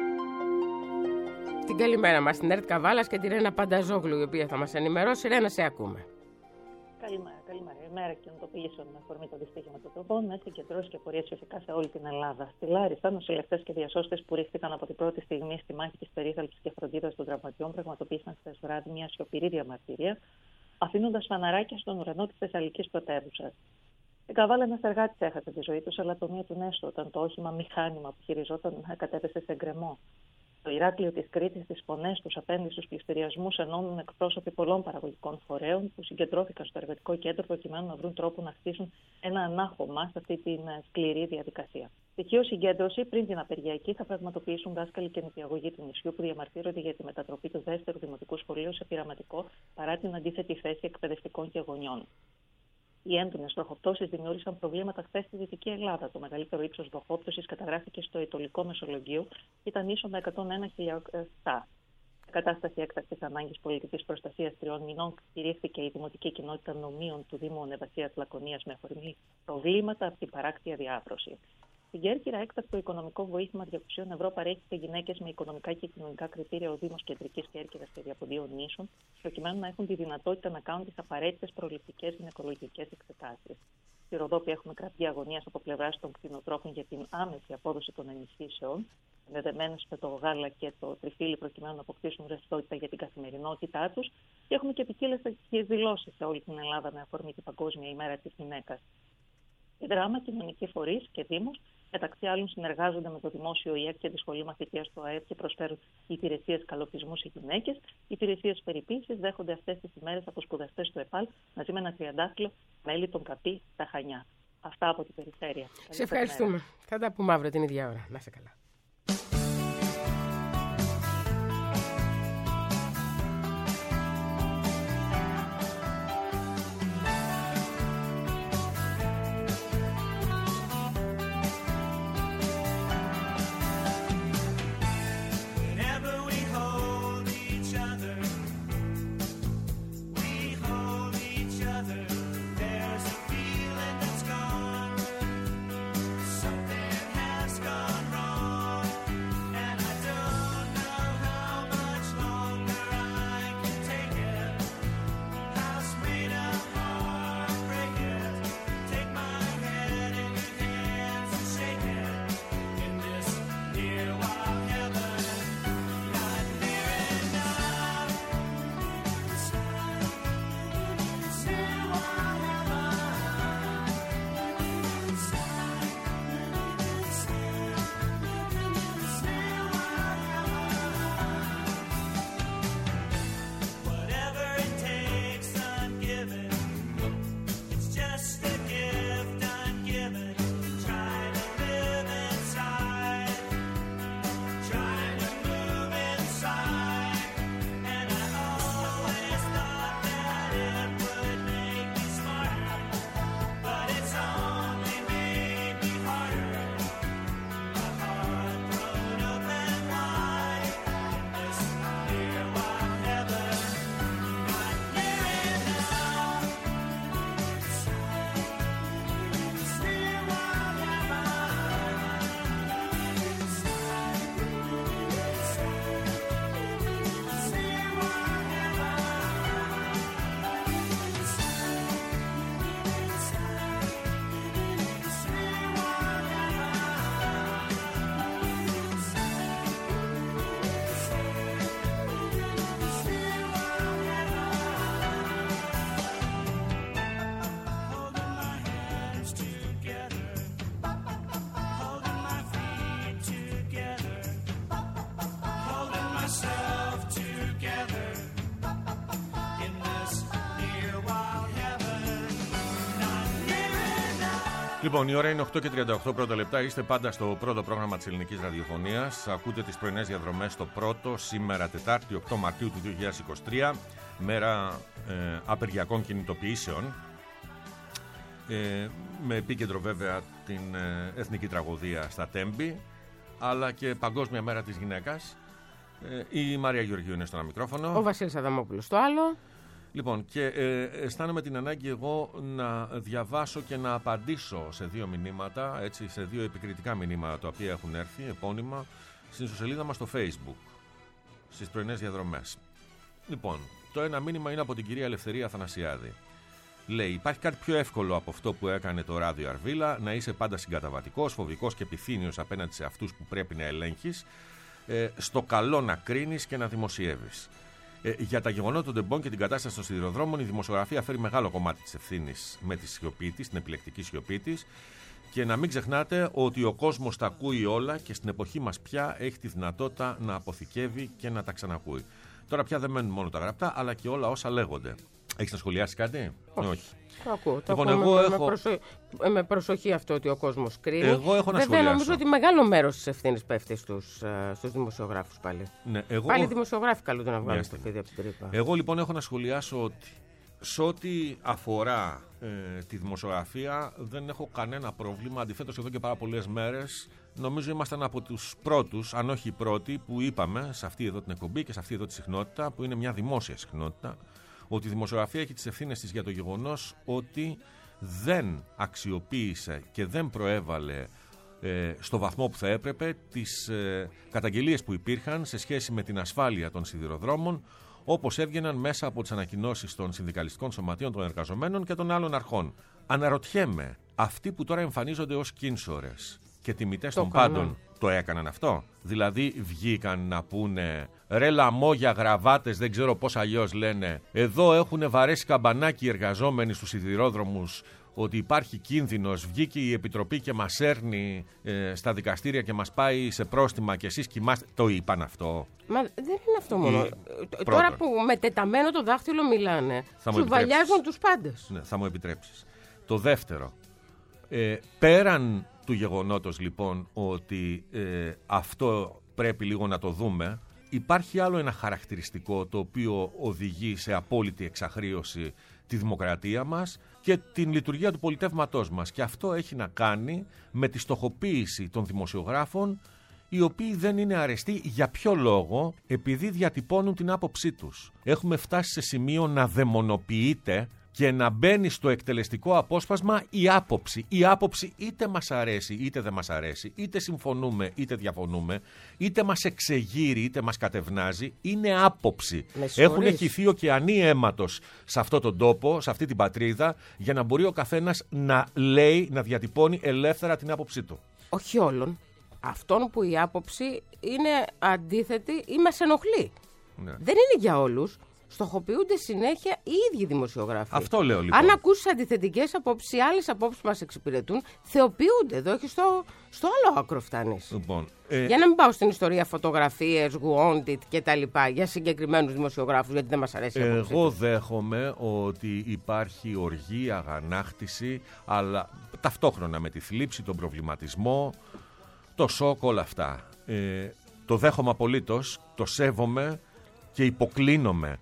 Την καλημέρα μας στην ΕΡΤ Καβάλας και τη Ρένα Πανταζόγλου, η οποία θα μας ενημερώσει. Ρένα, σε ακούμε. Καλημέρα. Η μέρα κινητοποιήσεων με αφορμή το δυστύχημα του τροχών με συγκεντρώσεις και πορείες φυσικά σε όλη την Ελλάδα. Στη Λάρισα, νοσηλευτές και διασώστες που ρίχθηκαν από την πρώτη στιγμή στη μάχη της περίθαλψης και φροντίδας των τραυματιών πραγματοποίησαν χθες βράδυ μια σιωπηρή διαμαρτυρία, αφήνοντας φαναράκια στον ουρανό της Θεσσαλικής πρωτεύουσας. Στην Καβάλα, ένας εργάτης έχασε τη ζωή του σε λατομεία του Νέστο, όταν το όχημα μηχάνημα που χειριζόταν κατέπεσε σε γκρεμό. Στο Ηράκλειο της Κρήτης, τις φωνές τους απέναντι στους πληστηριασμούς ενώνουν εκπρόσωποι πολλών παραγωγικών φορέων που συγκεντρώθηκαν στο εργατικό κέντρο προκειμένου να βρουν τρόπο να χτίσουν ένα ανάχωμα σε αυτή την σκληρή διαδικασία. Στοιχείο συγκέντρωση πριν την απεργιακή θα πραγματοποιήσουν δάσκαλοι και νηπιαγωγοί του νησιού που διαμαρτύρονται για τη μετατροπή του δεύτερου δημοτικού σχολείου σε πειραματικό παρά την αντίθετη θέση εκπαιδευτικών και γονιών. Οι έντονες βροχοπτώσεις δημιούργησαν προβλήματα χθες στη Δυτική Ελλάδα. Το μεγαλύτερο ύψος βροχόπτωσης καταγράφηκε στο Αιτωλικό Μεσολογγίο και ήταν ίσο με 101 χιλιοστά. Σε κατάσταση έκτακτης ανάγκης πολιτικής προστασίας 3 μηνών κηρύχθηκε η δημοτική κοινότητα νομίων του Δήμου Ανεβασίας Λακωνίας με αφορμή προβλήματα από την παράκτια διάβρωση. Στην Κέρκυρα, έκτακτο οικονομικό βοήθημα 200 ευρώ παρέχει σε γυναίκες με οικονομικά και κοινωνικά κριτήρια ο Δήμος Κεντρικής Κέρκυρας και Διαποντίων νήσων, προκειμένου να έχουν τη δυνατότητα να κάνουν τις απαραίτητες προληπτικές γυναικολογικές εξετάσεις. Στη Ροδόπη έχουμε κραυγή αγωνίας από πλευράς των κτηνοτρόφων για την άμεση απόδοση των ενισχύσεων, συνδεδεμένες με το γάλα και το τριφύλι, προκειμένου να αποκτήσουν ρευστότητα για την καθημερινότητά τους. Και έχουμε και ποικίλες δηλώσεις σε όλη την Ελλάδα με αφορμή την Παγκόσμια ημέρα της γυναίκας. Η Δράμα, κοινωνικοί φορείς και Δήμος, μεταξύ άλλων, συνεργάζονται με το Δημόσιο ΙΕΚ και τη Σχολή Μαθητείας του ΑΕΠ και προσφέρουν υπηρεσίες καλοπισμού σε γυναίκες. Υπηρεσίες περιποίησης δέχονται αυτές τις ημέρες από σπουδαστές του ΕΠΑΛ μαζί με ένα τριαντάφυλλο μέλη των ΚΑΠΗ στα Χανιά. Αυτά από την περιφέρεια. Σε ευχαριστούμε. Θα τα πούμε αύριο την ίδια ώρα. Να είσαι καλά. Something has gone wrong. Λοιπόν, η ώρα είναι 8:38 πρώτα λεπτά. Είστε πάντα στο πρώτο πρόγραμμα της ελληνικής ραδιοφωνίας. Ακούτε τις πρωινές διαδρομές στο πρώτο, σήμερα Τετάρτη 8 Μαρτίου του 2023, μέρα απεργιακών κινητοποιήσεων. Με επίκεντρο βέβαια την εθνική τραγωδία στα Τέμπη, αλλά και Παγκόσμια Μέρα της Γυναίκας. Η Μαρία Γεωργίου είναι στο ένα μικρόφωνο. Ο Βασίλης Αδαμόπουλος στο άλλο. Λοιπόν, και αισθάνομαι την ανάγκη εγώ να διαβάσω και να απαντήσω σε δύο μηνύματα, έτσι, σε δύο επικριτικά μηνύματα τα οποία έχουν έρθει επώνυμα στην ιστοσελίδα μας στο Facebook, στις πρωινές διαδρομές. Λοιπόν, το ένα μήνυμα είναι από την κυρία Ελευθερία Αθανασιάδη. Λέει: υπάρχει κάτι πιο εύκολο από αυτό που έκανε το ράδιο Αρβίλα, να είσαι πάντα συγκαταβατικός, φοβικός και επιθύνιος απέναντι σε αυτούς που πρέπει να ελέγχεις, στο καλό να κρίνεις και να δημοσιεύεις. Για τα γεγονότα των τεμπών και την κατάσταση των σιδηροδρόμων, η δημοσιογραφία φέρει μεγάλο κομμάτι της ευθύνης με τη σιωπή της, την επιλεκτική σιωπή της. Και να μην ξεχνάτε ότι ο κόσμος τα ακούει όλα και στην εποχή μας πια έχει τη δυνατότητα να αποθηκεύει και να τα ξανακούει. Τώρα πια δεν μένουν μόνο τα γραπτά, αλλά και όλα όσα λέγονται. Έχεις να σχολιάσεις κάτι? Όχι. Το ακούω. Λοιπόν, με προσοχή αυτό ότι ο κόσμος κρίνει. Εγώ έχω να σχολιάσω. Βέβαια, νομίζω ότι μεγάλο μέρος της ευθύνης πέφτει στους δημοσιογράφους πάλι. Ναι, πάλι οι δημοσιογράφοι καλούνται να βγάλουν το φίδι από την τρύπα. Εγώ λοιπόν έχω να σχολιάσω ότι σε ό,τι αφορά τη δημοσιογραφία δεν έχω κανένα πρόβλημα. Αντιθέτως, εδώ και πάρα πολλές μέρες νομίζω ήμασταν από τους πρώτους, αν όχι οι πρώτοι, που είπαμε σε αυτή εδώ την εκπομπή και σε αυτή εδώ τη συχνότητα, που είναι μια δημόσια συχνότητα, ότι η δημοσιογραφία έχει τις ευθύνες της για το γεγονός ότι δεν αξιοποίησε και δεν προέβαλε στο βαθμό που θα έπρεπε τις καταγγελίες που υπήρχαν σε σχέση με την ασφάλεια των σιδηροδρόμων, όπως έβγαιναν μέσα από τις ανακοινώσεις των συνδικαλιστικών σωματείων των εργαζομένων και των άλλων αρχών. Αναρωτιέμαι, αυτοί που τώρα εμφανίζονται ως κίνσορες και τιμητές των πάντων, το έκαναν αυτό? Δηλαδή βγήκαν να πούνε: ρε λαμόγια, γραβάτες, δεν ξέρω πώς αλλιώς λένε, εδώ έχουν βαρέσει καμπανάκι οι εργαζόμενοι στους σιδηρόδρομους ότι υπάρχει κίνδυνος, βγήκε η Επιτροπή και μας έρνει στα δικαστήρια και μας πάει σε πρόστιμα και εσείς κοιμάστε? Το είπαν αυτό? Μα δεν είναι αυτό μόνο. Τώρα που με τεταμένο το δάχτυλο μιλάνε, τσουβαλιάζουν τους πάντες. Ναι, θα μου επιτρέψεις. Το δεύτερο, πέραν του γεγονότος λοιπόν ότι αυτό πρέπει λίγο να το δούμε, υπάρχει άλλο ένα χαρακτηριστικό το οποίο οδηγεί σε απόλυτη εξαχρίωση τη δημοκρατία μας και την λειτουργία του πολιτεύματός μας, και αυτό έχει να κάνει με τη στοχοποίηση των δημοσιογράφων, οι οποίοι δεν είναι αρεστοί. Για ποιο λόγο? Επειδή διατυπώνουν την άποψή τους. Έχουμε φτάσει σε σημείο να δαιμονοποιείται και να μπαίνει στο εκτελεστικό απόσπασμα η άποψη. Η άποψη είτε μας αρέσει είτε δεν μας αρέσει, είτε συμφωνούμε είτε διαφωνούμε, είτε μας εξεγείρει είτε μας κατευνάζει, είναι άποψη. Έχουν χυθεί ωκεανοί αίματος σε αυτόν τον τόπο, σε αυτή την πατρίδα, για να μπορεί ο καθένας να λέει, να διατυπώνει ελεύθερα την άποψή του. Όχι όλων. Αυτόν που η άποψη είναι αντίθετη ή μας ενοχλεί. Ναι. Δεν είναι για όλους. Στοχοποιούνται συνέχεια οι ίδιοι δημοσιογράφοι. Αυτό λέω λοιπόν. Αν ακούσεις αντιθετικές απόψεις ή άλλες απόψεις που μας εξυπηρετούν, θεοποιούνται. Εδώ και στο άλλο άκρο φτάνεις. Λοιπόν, για να μην πάω στην ιστορία φωτογραφίες, wanted κτλ. Για συγκεκριμένους δημοσιογράφους, γιατί δεν μας αρέσει η άποψη. Εγώ δέχομαι ότι υπάρχει οργή, αγανάκτηση, αλλά ταυτόχρονα με τη θλίψη, τον προβληματισμό, το σοκ, όλα αυτά. Το δέχομαι απολύτως, το σέβομαι και υποκλίνομαι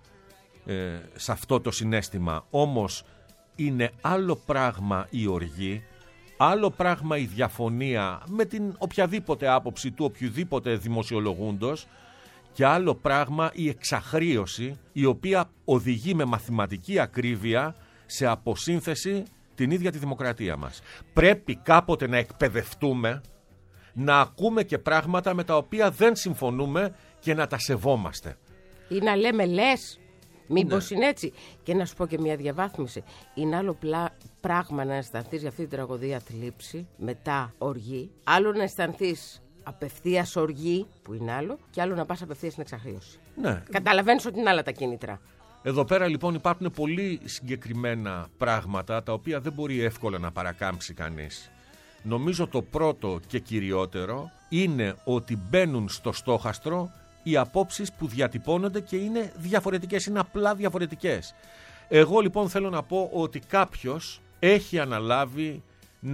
σε αυτό το συναίσθημα. Όμως είναι άλλο πράγμα η οργή, άλλο πράγμα η διαφωνία με την οποιαδήποτε άποψη του οποιοδήποτε δημοσιολογούντος, και άλλο πράγμα η εξαχρίωση, η οποία οδηγεί με μαθηματική ακρίβεια σε αποσύνθεση την ίδια τη δημοκρατία μας. Πρέπει κάποτε να εκπαιδευτούμε, να ακούμε και πράγματα με τα οποία δεν συμφωνούμε και να τα σεβόμαστε. Ή να λέμε λες, μήπως είναι έτσι. Και να σου πω και μια διαβάθμιση. Είναι άλλο πράγμα να αισθανθείς για αυτή την τραγωδία θλίψη, μετά οργή. Άλλο να αισθανθείς απευθείας οργή, που είναι άλλο, και άλλο να πας απευθείας στην εξαχρίωση. Ναι. Καταλαβαίνεις ότι είναι άλλα τα κίνητρα. Εδώ πέρα λοιπόν υπάρχουν πολύ συγκεκριμένα πράγματα τα οποία δεν μπορεί εύκολα να παρακάμψει κανείς. Νομίζω το πρώτο και κυριότερο είναι ότι μπαίνουν στο στόχαστρο οι απόψεις που διατυπώνονται και είναι διαφορετικές, είναι απλά διαφορετικές. Εγώ λοιπόν θέλω να πω ότι κάποιος έχει αναλάβει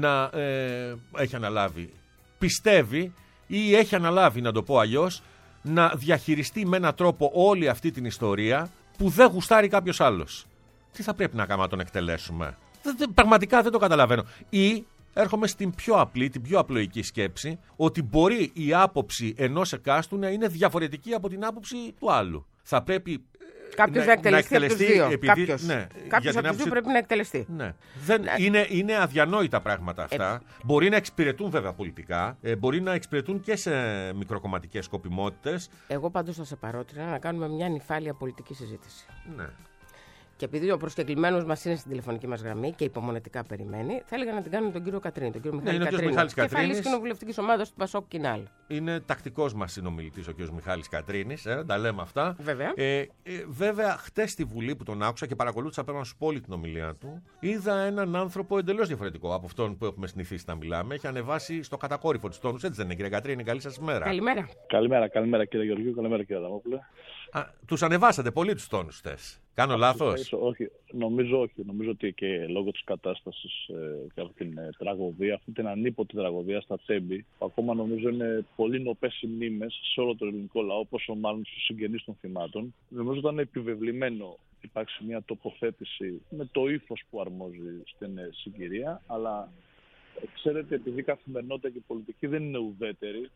πιστεύει ή έχει αναλάβει, να το πω αλλιώς, να διαχειριστεί με έναν τρόπο όλη αυτή την ιστορία που δεν γουστάρει κάποιος άλλος. Τι θα πρέπει να κάνουμε να τον εκτελέσουμε? Πραγματικά δεν το καταλαβαίνω. Ή έρχομαι στην πιο απλή, την πιο απλοϊκή σκέψη, ότι μπορεί η άποψη ενός εκάστου να είναι διαφορετική από την άποψη του άλλου. Θα πρέπει κάποιος να εκτελεστεί από τους δύο. Κάποιος από τους δύο πρέπει να εκτελεστεί. Ναι. Είναι αδιανόητα πράγματα αυτά. Μπορεί να εξυπηρετούν βέβαια πολιτικά, μπορεί να εξυπηρετούν και σε μικροκομματικές σκοπιμότητες. Εγώ πάντως θα σε παρότρινα να κάνουμε μια νυφάλια πολιτική συζήτηση. Ναι. Και επειδή ο προσκεκλημένος μας είναι στην τηλεφωνική μας γραμμή και υπομονετικά περιμένει, θα έλεγα να την κάνουμε τον κύριο Κατρίνη, τον κύριο Μιχάλη Κατρίνη. Κεφαλής κοινοβουλευτικής ομάδας του Πασόκ Κινάλ. Είναι τακτικός μας συνομιλητής ο κύριος Μιχάλης Κατρίνης, τα λέμε αυτά. Βέβαια. Βέβαια, χτες στη Βουλή που τον άκουσα και παρακολούθησα, πρέπει να σου πω όλη την ομιλία του, είδα έναν άνθρωπο εντελώς διαφορετικό από αυτόν που έχουμε συνηθίσει να μιλάμε. Έχει ανεβάσει στο κατακόρυφο της τόνους, έτσι δεν είναι, κύριε Κατρίνη? Καλή σας ημέρα. Καλημέρα κύριε Γεωργίου, καλημέρα κύριε Αδαμόπουλε. Τους ανεβάσατε πολύ τους τόνους χτες. Κάνω λάθος? Όχι, νομίζω όχι. Νομίζω ότι και λόγω της κατάστασης και από την τραγωδία, αυτή την ανίποτη τραγωδία στα Τέμπη, που ακόμα νομίζω είναι πολύ νοπές οι μνήμες σε όλο τον ελληνικό λαό, πόσο μάλλον στους συγγενείς των θυμάτων. Νομίζω ότι ήταν επιβεβλημένο υπάρξει μια τοποθέτηση με το ύφος που αρμόζει στην συγκυρία, αλλά ξέρετε, επειδή η καθημερινότητα και η πολιτική δεν είναι ουδέτερη.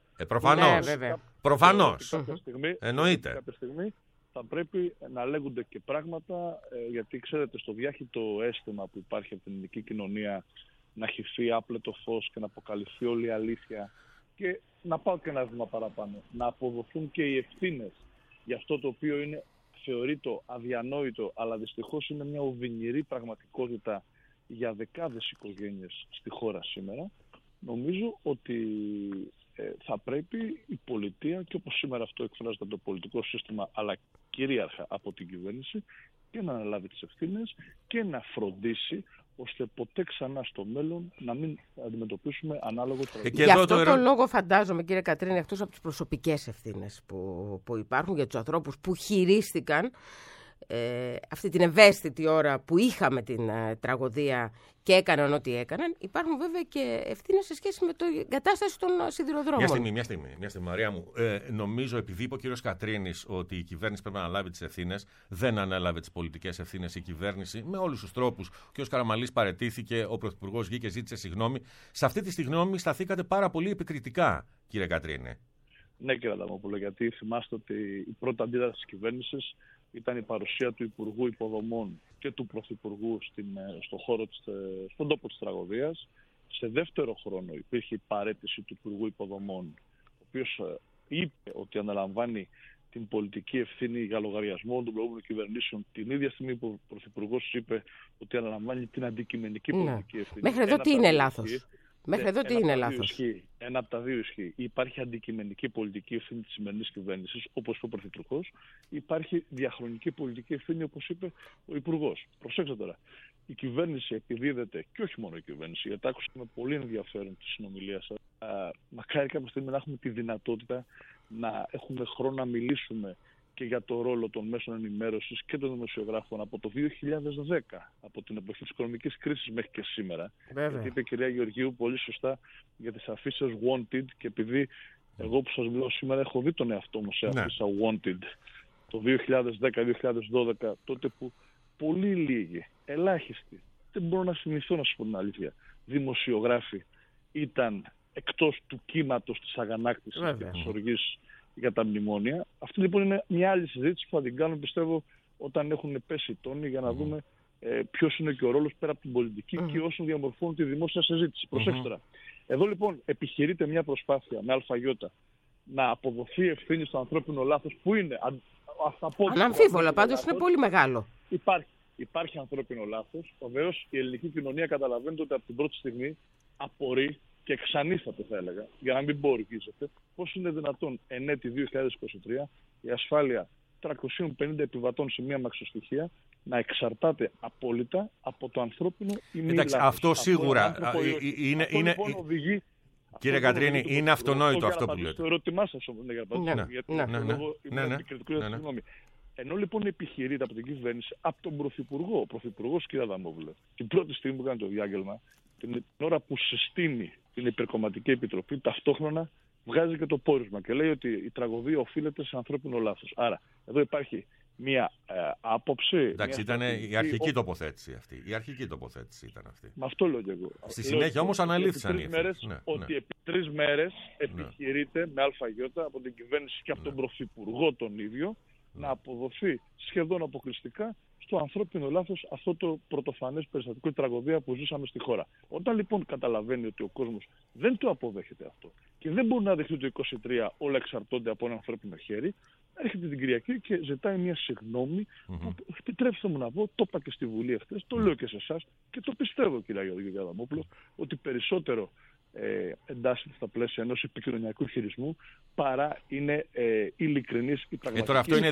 Προφανώς. Εννοείται. Κάποια στιγμή θα πρέπει να λέγονται και πράγματα, γιατί ξέρετε, στο διάχυτο αίσθημα που υπάρχει από την ελληνική κοινωνία να χυθεί άπλετο φως και να αποκαλυφθεί όλη η αλήθεια, και να πάω και ένα βήμα παραπάνω, να αποδοθούν και οι ευθύνες για αυτό το οποίο είναι θεωρείται αδιανόητο, αλλά δυστυχώς είναι μια οδυνηρή πραγματικότητα για δεκάδες οικογένειες στη χώρα σήμερα. Νομίζω ότι θα πρέπει η πολιτεία, και όπως σήμερα αυτό εκφράζεται από το πολιτικό σύστημα, αλλά κυρίαρχα από την κυβέρνηση, και να αναλάβει τις ευθύνες και να φροντίσει ώστε ποτέ ξανά στο μέλλον να μην αντιμετωπίσουμε ανάλογο τραγούδι. Γι' αυτό το λόγο φαντάζομαι, κύριε Κατρίνη, εκτός από τις προσωπικές ευθύνες που υπάρχουν για τους ανθρώπους που χειρίστηκαν αυτή την ευαίσθητη ώρα που είχαμε την τραγωδία και έκαναν ό,τι έκαναν, υπάρχουν βέβαια και ευθύνες σε σχέση με την κατάσταση των σιδηροδρόμων. Μια στιγμή, Μαρία μου. Νομίζω, επειδή είπε ο κύριος Κατρίνης ότι η κυβέρνηση πρέπει να αναλάβει τις ευθύνες, δεν ανέλαβε τις πολιτικές ευθύνες η κυβέρνηση με όλους τους τρόπους. Ο κύριος Καραμανλής παραιτήθηκε, ο πρωθυπουργός βγήκε και ζήτησε συγγνώμη. Σε αυτή τη συγγνώμη σταθήκατε πάρα πολύ επικριτικά, κύριε Κατρίνη. Ναι, κύριε Αδαμόπουλο, γιατί θυμάστε ότι η πρώτη αντίδραση της κυβέρνησης ήταν η παρουσία του Υπουργού Υποδομών και του Πρωθυπουργού στον τόπο της τραγωδίας. Σε δεύτερο χρόνο υπήρχε η παραίτηση του Υπουργού Υποδομών, ο οποίος είπε ότι αναλαμβάνει την πολιτική ευθύνη για λογαριασμό των προηγούμενων κυβερνήσεων, την ίδια στιγμή που ο Πρωθυπουργός είπε ότι αναλαμβάνει την αντικειμενική πολιτική ευθύνη. Μέχρι εδώ τι είναι λάθος? Μέχρι εδώ τι είναι λάθος? Ένα από τα δύο ισχύει. Υπάρχει αντικειμενική πολιτική ευθύνη της σημερινής κυβέρνησης, όπως είπε ο Πρωθυπουργός. Υπάρχει διαχρονική πολιτική ευθύνη, όπως είπε ο Υπουργός. Προσέξτε τώρα. Η κυβέρνηση επιδίδεται, και όχι μόνο η κυβέρνηση, γιατί άκουσα με πολύ ενδιαφέρον τη συνομιλία σας. Μακάρι κάποια στιγμή να έχουμε τη δυνατότητα να έχουμε χρόνο να μιλήσουμε και για το ρόλο των μέσων ενημέρωσης και των δημοσιογράφων από το 2010, από την εποχή της οικονομικής κρίσης μέχρι και σήμερα. Γιατί είπε η κυρία Γεωργίου πολύ σωστά για τις αφήσεις wanted, και επειδή εγώ που σας μιλώ σήμερα έχω δει τον εαυτό μου σε αφίσα wanted το 2010-2012, τότε που πολύ λίγοι, ελάχιστοι, δεν μπορώ να θυμηθώ, να σας πω την αλήθεια, δημοσιογράφοι ήταν εκτός του κύματος της αγανάκτησης και της οργής για τα μνημόνια. Αυτή λοιπόν είναι μια άλλη συζήτηση που θα την κάνουμε, πιστεύω, όταν έχουν πέσει οι τόνοι, για να δούμε ποιος είναι και ο ρόλος πέρα από την πολιτική και όσων διαμορφώνουν τη δημόσια συζήτηση. Προσέξτε τώρα. Εδώ λοιπόν επιχειρείται μια προσπάθεια με αλφαγιώτα να αποδοθεί ευθύνη στο ανθρώπινο λάθος, που είναι αναμφίβολα, πάντως είναι πολύ μεγάλο. Υπάρχει ανθρώπινο λάθος. Βεβαίως η ελληνική κοινωνία καταλαβαίνετε ότι από την πρώτη στιγμή απορεί και εξανίσταται, θα έλεγα, για να μην μπορείτε, πώς είναι δυνατόν εν έτη 2023 η ασφάλεια 350 επιβατών σε μία μαξοστοιχεία να εξαρτάται απόλυτα από το ανθρώπινο ή μη λάθος. Αυτό σίγουρα αυτό Κύριε Κατρίνη, είναι αυτονόητο αυτό που λέτε. Το ερώτημά σας όμως, γιατί είμαι επικριτικό, συγγνώμη. Ενώ λοιπόν επιχειρείται από την κυβέρνηση, από τον Πρωθυπουργό, ο Πρωθυπουργός κ. Αδαμόπουλο, την πρώτη στιγμή που κάνει το διάγγελμα, την ώρα που συστήνει την Υπερκομματική Επιτροπή, ταυτόχρονα βγάζει και το πόρισμα και λέει ότι η τραγωδία οφείλεται σε ανθρώπινο λάθος. Άρα, εδώ υπάρχει μία άποψη. Εντάξει, ήταν η αρχική τοποθέτηση αυτή. Η αρχική τοποθέτηση ήταν αυτή. Με αυτό λέω και εγώ. Στη συνέχεια όμως αναλήφθησαν οι ευθύνες. Ότι επί 3 μέρες επιχειρείται με ΑΙ από την κυβέρνηση και από τον Πρωθυπουργό τον ίδιο να αποδοθεί σχεδόν αποκλειστικά στο ανθρώπινο λάθος αυτό το πρωτοφανές περιστατικό, η τραγωδία που ζήσαμε στη χώρα. Όταν λοιπόν καταλαβαίνει ότι ο κόσμος δεν το αποδέχεται αυτό και δεν μπορεί να δεχτεί το 23 όλα εξαρτώνται από ένα ανθρώπινο χέρι, έρχεται την Κυριακή και ζητάει μια συγγνώμη. Επιτρέψτε μου να πω, το είπα και στη Βουλή εχθές, το λέω και σε εσάς και το πιστεύω, κύριε Γιώργη Αδαμόπουλο, ότι περισσότερο εντάσσεται στα πλαίσια ενός επικοινωνιακού χειρισμού παρά είναι ειλικρινής η πραγματική. Τώρα αυτό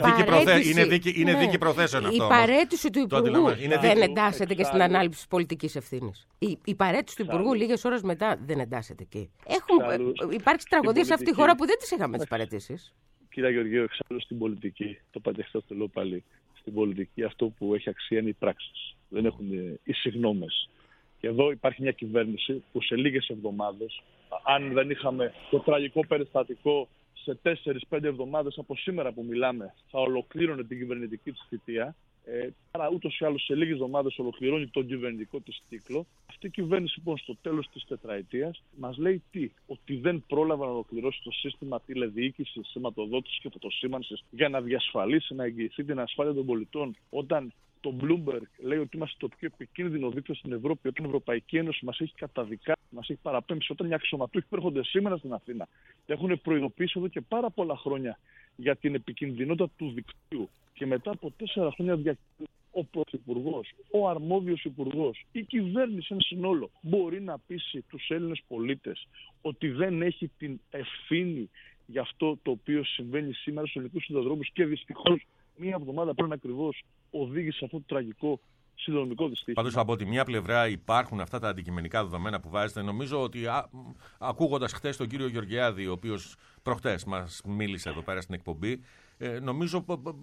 είναι δίκη προθέσεων αυτό. Η παραίτηση του Υπουργού δεν εντάσσεται και στην ανάληψη της πολιτικής ευθύνης. Η παραίτηση του Υπουργού λίγες ώρες μετά δεν εντάσσεται εκεί. Έχουν υπάρξει τραγωδίες σε αυτή τη χώρα που δεν τις είχαμε τις παραιτήσεις. Κύριε Γεωργίου, εξάλλου στην πολιτική, το είπατε χθες, το λέω πάλι, στην πολιτική αυτό που έχει αξία είναι οι πράξεις. Δεν έχουν οι συγγνώμες. Και εδώ υπάρχει μια κυβέρνηση που σε λίγες εβδομάδες, αν δεν είχαμε το τραγικό περιστατικό σε 4-5 εβδομάδες από σήμερα που μιλάμε, θα ολοκλήρωνε την κυβερνητική της θητεία. Άρα ούτως ή άλλως σε λίγες εβδομάδες ολοκληρώνει τον κυβερνητικό της κύκλο. Αυτή η κυβέρνηση λοιπόν στο τέλος της τετραετίας μας λέει τι? Ότι δεν πρόλαβε να ολοκληρώσει το σύστημα τηλεδιοίκησης, σηματοδότησης και φωτοσήμανσης για να διασφαλίσει, να εγγυηθεί την ασφάλεια των πολιτών, όταν το Bloomberg λέει ότι είμαστε το πιο επικίνδυνο δίκτυο στην Ευρώπη, όταν η Ευρωπαϊκή Ένωση μας έχει καταδικάσει, μας έχει παραπέμψει, όταν οι αξιωματούχοι που έρχονται σήμερα στην Αθήνα έχουν προειδοποιήσει εδώ και πάρα πολλά χρόνια για την επικινδυνότητα του δικτύου και μετά από 4 χρόνια διακυβέρνηση ο Πρωθυπουργός, ο αρμόδιος Υπουργός, η κυβέρνηση εν συνόλο μπορεί να πείσει τους Έλληνες πολίτες ότι δεν έχει την ευθύνη για αυτό το οποίο συμβαίνει σήμερα στους ελληνικούς σιδηροδρόμους και δυστυχώς μία εβδομάδα πριν ακριβώς οδήγησε αυτό το τραγικό συνδρομικό δυστύχημα. Πάντως από τη μία πλευρά υπάρχουν αυτά τα αντικειμενικά δεδομένα που βάζετε. Νομίζω ότι ακούγοντας χθες τον κύριο Γεωργιάδη, ο οποίος προχτές μας μίλησε εδώ πέρα στην εκπομπή, νομίζω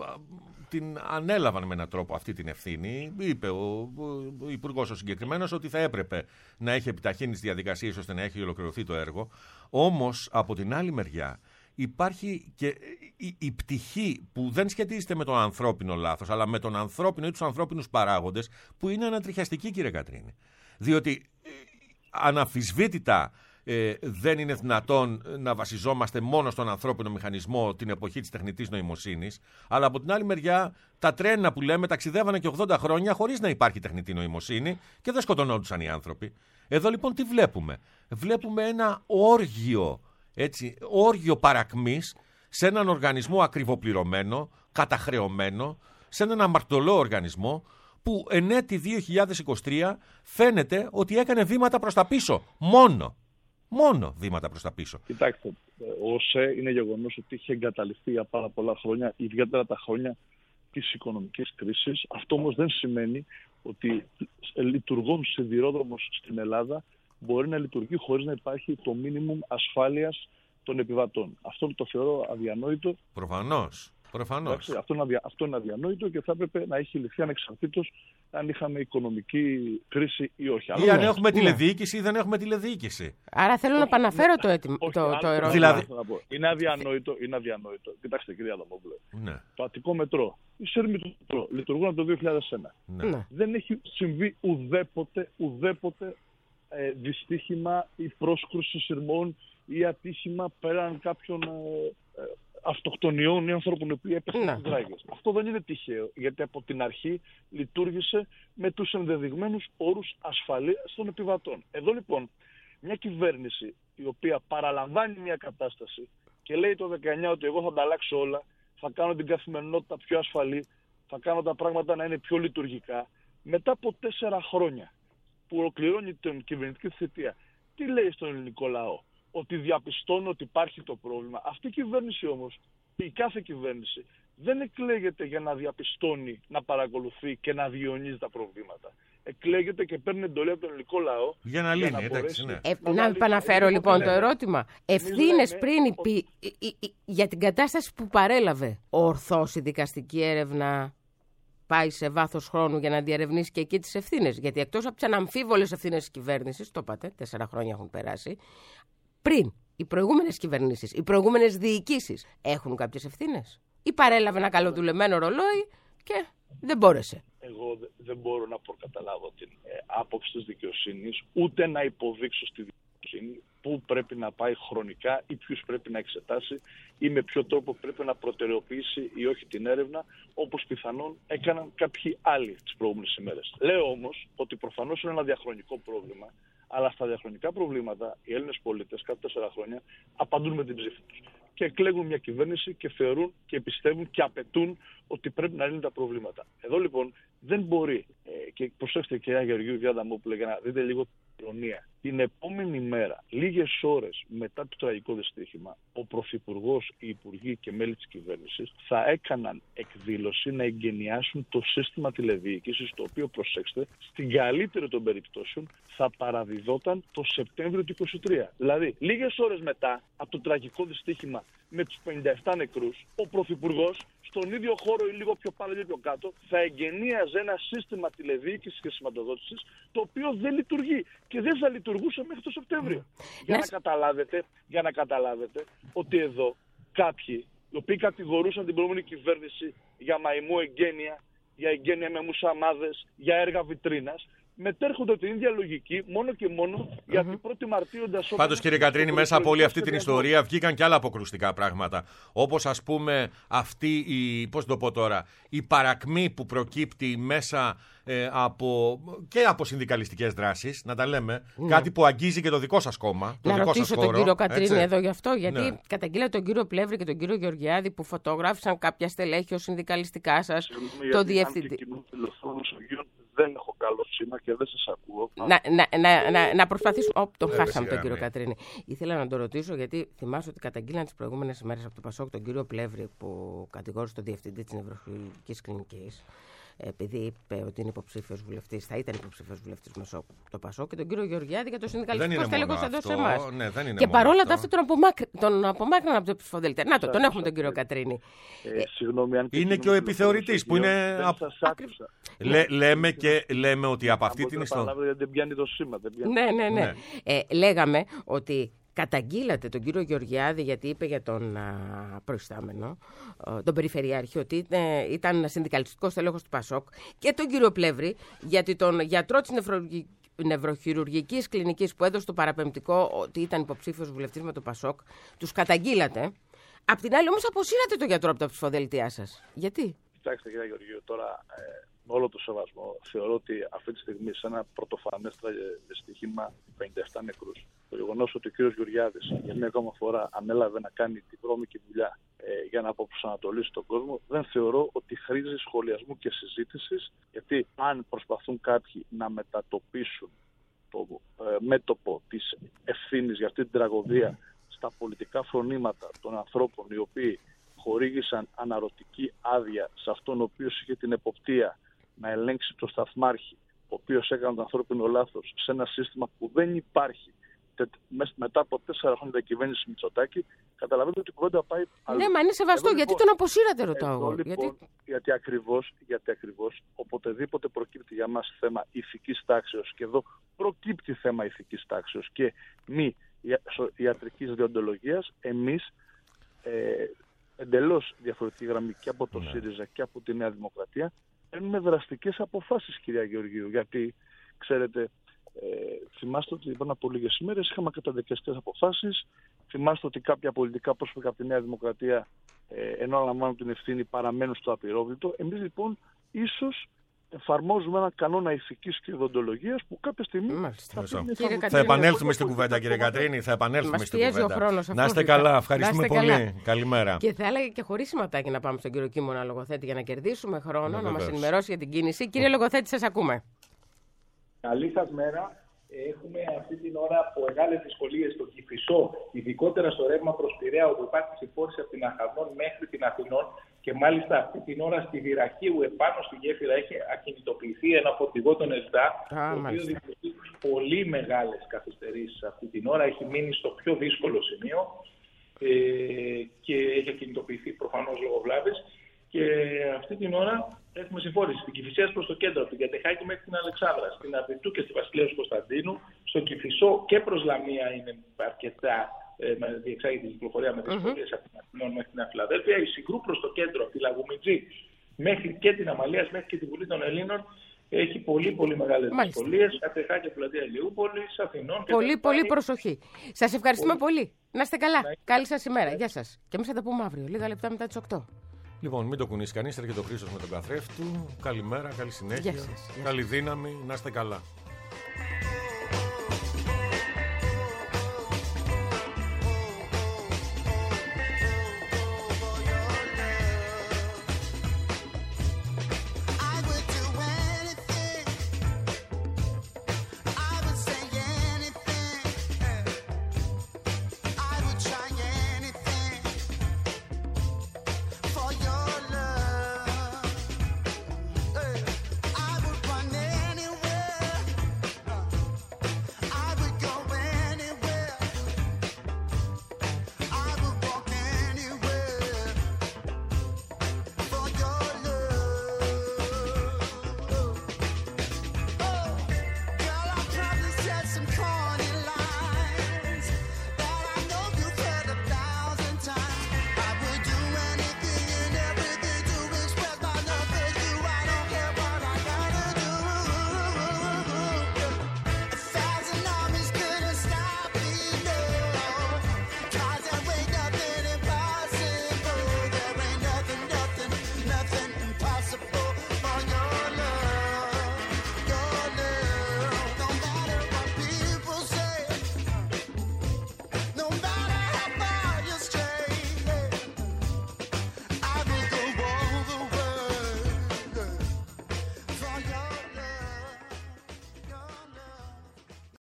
την ανέλαβαν με έναν τρόπο αυτή την ευθύνη. Είπε ο Υπουργός ο συγκεκριμένος ότι θα έπρεπε να έχει επιταχύνει τις διαδικασίες ώστε να έχει ολοκληρωθεί το έργο. Όμως από την άλλη μεριά υπάρχει και η πτυχή που δεν σχετίζεται με τον ανθρώπινο λάθος, αλλά με τον ανθρώπινο ή τους ανθρώπινους παράγοντες, που είναι ανατριχιαστική, κύριε Κατρίνη. Διότι αναμφισβήτητα δεν είναι δυνατόν να βασιζόμαστε μόνο στον ανθρώπινο μηχανισμό την εποχή της τεχνητής νοημοσύνης, αλλά από την άλλη μεριά τα τρένα που λέμε ταξιδεύανε και 80 χρόνια χωρίς να υπάρχει τεχνητή νοημοσύνη και δεν σκοτωνόντουσαν οι άνθρωποι. Εδώ λοιπόν τι βλέπουμε? Βλέπουμε ένα όργιο παρακμής σε έναν οργανισμό ακριβοπληρωμένο, καταχρεωμένο, σε έναν αμαρτωλό οργανισμό που εν έτη 2023 φαίνεται ότι έκανε βήματα προς τα πίσω. Μόνο βήματα προς τα πίσω. Κοιτάξτε, ο ΟΣΕ είναι γεγονός ότι είχε εγκαταλειφθεί για πάρα πολλά χρόνια, ιδιαίτερα τα χρόνια της οικονομικής κρίσης. Αυτό όμως δεν σημαίνει ότι λειτουργών σιδηρόδρομος στην Ελλάδα μπορεί να λειτουργεί χωρίς να υπάρχει το μίνιμουμ ασφάλειας των επιβατών. Αυτό το θεωρώ αδιανόητο. Προφανώς. Αυτό είναι αδιανόητο και θα έπρεπε να έχει ληφθεί ανεξαρτήτως αν είχαμε οικονομική κρίση ή όχι. Ή αν έχουμε τηλεδιοίκηση ή δεν έχουμε τηλεδιοίκηση. Άρα θέλω να επαναφέρω το ερώτημα. Δηλαδή... Είναι αδιανόητο. Κοιτάξτε, κύριε Αδαμόπουλε. Ναι. Το Αττικό μετρό, η Σέρμη του μετρό λειτουργούν από το 2001. Ναι. Δεν έχει συμβεί ουδέποτε δυστύχημα ή πρόσκρουση σειρμών ή ατύχημα πέραν κάποιων αυτοκτονιών ή ανθρώπων που έπεσαν στις δράγες. Αυτό δεν είναι τυχαίο, γιατί από την αρχή λειτουργήσε με τους ενδεδειγμένους όρους ασφαλείας των επιβατών. Εδώ λοιπόν μια κυβέρνηση η οποία παραλαμβάνει μια κατάσταση και λέει το 19 ότι εγώ θα τα αλλάξω όλα, θα κάνω την καθημερινότητα πιο ασφαλή, θα κάνω τα πράγματα να είναι πιο λειτουργικά, μετά από 4 χρόνια που ολοκληρώνει την κυβερνητική θητεία, τι λέει στον ελληνικό λαό? Ότι διαπιστώνω ότι υπάρχει το πρόβλημα. Αυτή η κυβέρνηση όμως, η κάθε κυβέρνηση, δεν εκλέγεται για να διαπιστώνει, να παρακολουθεί και να διονύζει τα προβλήματα. εκλέγεται και παίρνει εντολή από τον ελληνικό λαό. Για να λύνει, εντάξει. Ναι. Να επαναφέρω λοιπόν το ερώτημα. Ευθύνες πριν για την κατάσταση που παρέλαβε. Ορθώς η δικαστική έρευνα πάει σε βάθος χρόνου για να διερευνήσει και εκεί τις ευθύνες? Γιατί εκτός από τις αναμφίβολες ευθύνες της κυβέρνησης, το είπατε, 4 χρόνια έχουν περάσει, πριν οι προηγούμενες κυβερνήσεις, οι προηγούμενες διοικήσεις έχουν κάποιες ευθύνες? Ή παρέλαβε ένα καλοδουλεμένο ρολόι και δεν μπόρεσε? Εγώ δεν μπορώ να προκαταλάβω την άποψη της δικαιοσύνης, ούτε να υποδείξω στη δικαιοσύνη πού πρέπει να πάει χρονικά ή ποιους πρέπει να εξετάσει ή με ποιο τρόπο πρέπει να προτεραιοποιήσει ή όχι την έρευνα, όπως πιθανόν έκαναν κάποιοι άλλοι τις προηγούμενες ημέρες. Λέω όμως ότι προφανώς είναι ένα διαχρονικό πρόβλημα, αλλά στα διαχρονικά προβλήματα οι Έλληνες πολίτες κάθε 4 χρόνια απαντούν με την ψήφη τους. Και εκλέγουν μια κυβέρνηση και θεωρούν και πιστεύουν και απαιτούν ότι πρέπει να λύνουν τα προβλήματα. Εδώ λοιπόν δεν μπορεί, και προσέξτε κυρία Γεωργίου Διάδαμο, για να δείτε λίγο την ειρωνία. Την επόμενη μέρα, λίγες ώρες μετά το τραγικό δυστύχημα, ο Πρωθυπουργός, οι Υπουργοί και μέλη της κυβέρνησης θα έκαναν εκδήλωση να εγκαινιάσουν το σύστημα τηλεδιοίκησης, το οποίο, προσέξτε, στην καλύτερη των περιπτώσεων θα παραδιδόταν το Σεπτέμβριο του 2023. Δηλαδή, λίγες ώρες μετά από το τραγικό δυστύχημα με τους 57 νεκρούς, ο Πρωθυπουργός στον ίδιο χώρο ή λίγο πιο πάνω ή πιο κάτω θα εγκαινίαζε ένα σύστημα τηλεδιοίκησης και σηματοδότησης, το οποίο δεν λειτουργεί και δεν θα λειτουργούσε μέχρι το Σεπτέμβριο. Για να καταλάβετε ότι εδώ κάποιοι, οι οποίοι κατηγορούσαν την προηγούμενη κυβέρνηση για μαϊμού εγγένεια, για εγγένεια με μουσαμάδες, για έργα βιτρίνας, μετέρχονται την ίδια λογική μόνο και μόνο για την 1η Μαρτίου. Πάντως, κύριε Κατρίνη, μέσα από όλη αυτή την ιστορία βγήκαν και άλλα αποκρουστικά πράγματα. Όπως ας πούμε αυτή η παρακμή που προκύπτει μέσα και από συνδικαλιστικές δράσεις, να τα λέμε, κάτι που αγγίζει και το δικό σας κόμμα. Να ρωτήσω τον κύριο Κατρίνη έτσι εδώ γι' αυτό, γιατί καταγγείλατε τον κύριο Πλεύρη και τον κύριο Γεωργιάδη που φωτογράφησαν κάποια στελέχη ως συνδικαλιστικά σας, το διευθυντή. Δεν έχω καλό σήμα και δεν σας ακούω. Να προσπαθήσουμε. Τον χάσαμε τον κύριο Κατρίνη. Ήθελα να τον ρωτήσω, γιατί θυμάσαι ότι καταγγείλαν τις προηγούμενες ημέρες από το Πασόκ τον κύριο Πλεύρη, που κατηγόρησε τον διευθυντή της Νευροχειρουργικής Κλινικής, επειδή είπε ότι είναι υποψήφιος βουλευτής, θα ήταν υποψήφιος βουλευτής με το Πασόκ, και τον κύριο Γεωργιάδη για το συνδικαλιστικό στέλεχος εδώ σε εμάς. Και παρόλα αυτά τον απομάκρυναν από το ψηφοδέλτιο. Να τον έχουμε τον κύριο Κατρίνη. Είναι και ο επιθεωρητής που είναι. Λέμε ότι από αυτή την ιστορία. Δεν πιάνει το σήμα. Ναι. Λέγαμε ότι καταγγείλατε τον κύριο Γεωργιάδη γιατί είπε για τον προϊστάμενο, τον Περιφερειάρχη, ότι ήταν συνδικαλιστικός στέλεχος του Πασόκ, και τον κύριο Πλεύρη γιατί τον γιατρό της Νευροχειρουργικής Κλινικής που έδωσε το παραπεμπτικό ότι ήταν υποψήφιος βουλευτής με το Πασόκ. Τους καταγγείλατε. Απ' την άλλη όμως αποσύρατε τον γιατρό από τα ψηφοδέλτιά σας. Γιατί? Κοιτάξτε κύριε Γεωργίου, τώρα με όλο το σεβασμό θεωρώ ότι αυτή τη στιγμή σε ένα πρωτοφανές δυστύχημα 57 νεκρούς, το γεγονός ότι ο κύριος Γεωργιάδης για μια ακόμα φορά ανέλαβε να κάνει την βρώμικη δουλειά για να αποπροσανατολίσει τον κόσμο, δεν θεωρώ ότι χρήζει σχολιασμού και συζήτησης, γιατί αν προσπαθούν κάποιοι να μετατοπίσουν το μέτωπο της ευθύνης για αυτή την τραγωδία στα πολιτικά φρονήματα των ανθρώπων οι οποίοι χορήγησαν αναρωτική άδεια σε αυτόν ο οποίος είχε την εποπτεία να ελέγξει το σταθμάρχη, ο οποίος έκανε το ανθρώπινο λάθος σε ένα σύστημα που δεν υπάρχει μετά από 4 χρόνια κυβέρνηση Μητσοτάκη, καταλαβαίνετε ότι η κουβέντα πάει αλλού. Ναι, μα είναι σεβαστό. Γιατί τον αποσύρατε, ρωτάω εγώ. Λοιπόν, γιατί ακριβώς οποτεδήποτε προκύπτει για μας θέμα ηθικής τάξεως, και εδώ προκύπτει θέμα ηθικής τάξεως και μη ιατρικής διοντολογίας, εμείς εντελώς διαφορετική γραμμή και από το ΣΥΡΙΖΑ και από τη Νέα Δημοκρατία παίρνουμε δραστικές αποφάσεις, κυρία Γεωργίου. Γιατί, ξέρετε, θυμάστε ότι πριν από λίγες ημέρες είχαμε καταδικαστικές αποφάσεις. Θυμάστε ότι κάποια πολιτικά πρόσωπα από τη Νέα Δημοκρατία, ενώ αναλαμβάνουν την ευθύνη, παραμένουν στο απειρόβλητο. Εμείς λοιπόν ίσως εφαρμόζουμε έναν κανόνα ηθικής και οδοντολογίας που κάποια στιγμή θα επανέλθουμε στην κουβέντα, κύριε Κατρίνη. Θα επανέλθουμε στην κουβέντα. Να είστε καλά, ευχαριστούμε πολύ. Καλημέρα. Και θα έλεγα και χωρίς σηματάκι να πάμε στον κύριο Κίμωνα Λογοθέτη για να κερδίσουμε χρόνο, να μας ενημερώσει για την κίνηση. Κύριε Λογοθέτη, σας ακούμε. Καλή σας μέρα. Έχουμε αυτή την ώρα μεγάλες δυσκολίες στο Κηφισό, ειδικότερα στο ρεύμα προς Πειραιά, όπου υπάρχει συμφόρηση από την Αχαδνών μέχρι την Αθηνών. Και μάλιστα αυτή την ώρα στη Βυρακίου, επάνω στη γέφυρα, έχει ακινητοποιηθεί ένα φορτηγό των ΕΛΤΑ, το οποίο δημιουργεί πολύ μεγάλες καθυστερήσεις αυτή την ώρα. Έχει μείνει στο πιο δύσκολο σημείο και έχει ακινητοποιηθεί προφανώς λόγω βλάβης. Και αυτή την ώρα έχουμε συμφόρηση στην Κηφισίας προς το κέντρο, από την Κατεχάκη μέχρι την Αλεξάνδρα, στην Αβιτού και στη Βασιλέως Κωνσταντίνου. Στο Κηφισό και προς Λαμία είναι αρκετά, διεξάγεται η κυκλοφορία με δυσκολίες από την Αθηνών μέχρι την Αφιλαδέλφια. Η Συγκρού προς το κέντρο, από τη Λαγουμιτζή μέχρι και την Αμαλίας, μέχρι και τη Βουλή των Ελλήνων, έχει πολύ μεγάλες δυσκολίες. Κατεχάκη, Πλατεία Ηλιούπολης, Αθηνών. Πολύ προσοχή. Σας ευχαριστούμε πολύ. Να είστε καλά. Καλή σας ημέρα. Γεια σας. Και εμείς θα τα πούμε αύριο, λίγα λεπτά μετά τις 8. Λοιπόν, μην το κουνήσει κανείς, έρχεται ο Χρήστος με τον καθρέφτη του. Καλημέρα, καλή συνέχεια. Καλή δύναμη, να είστε καλά.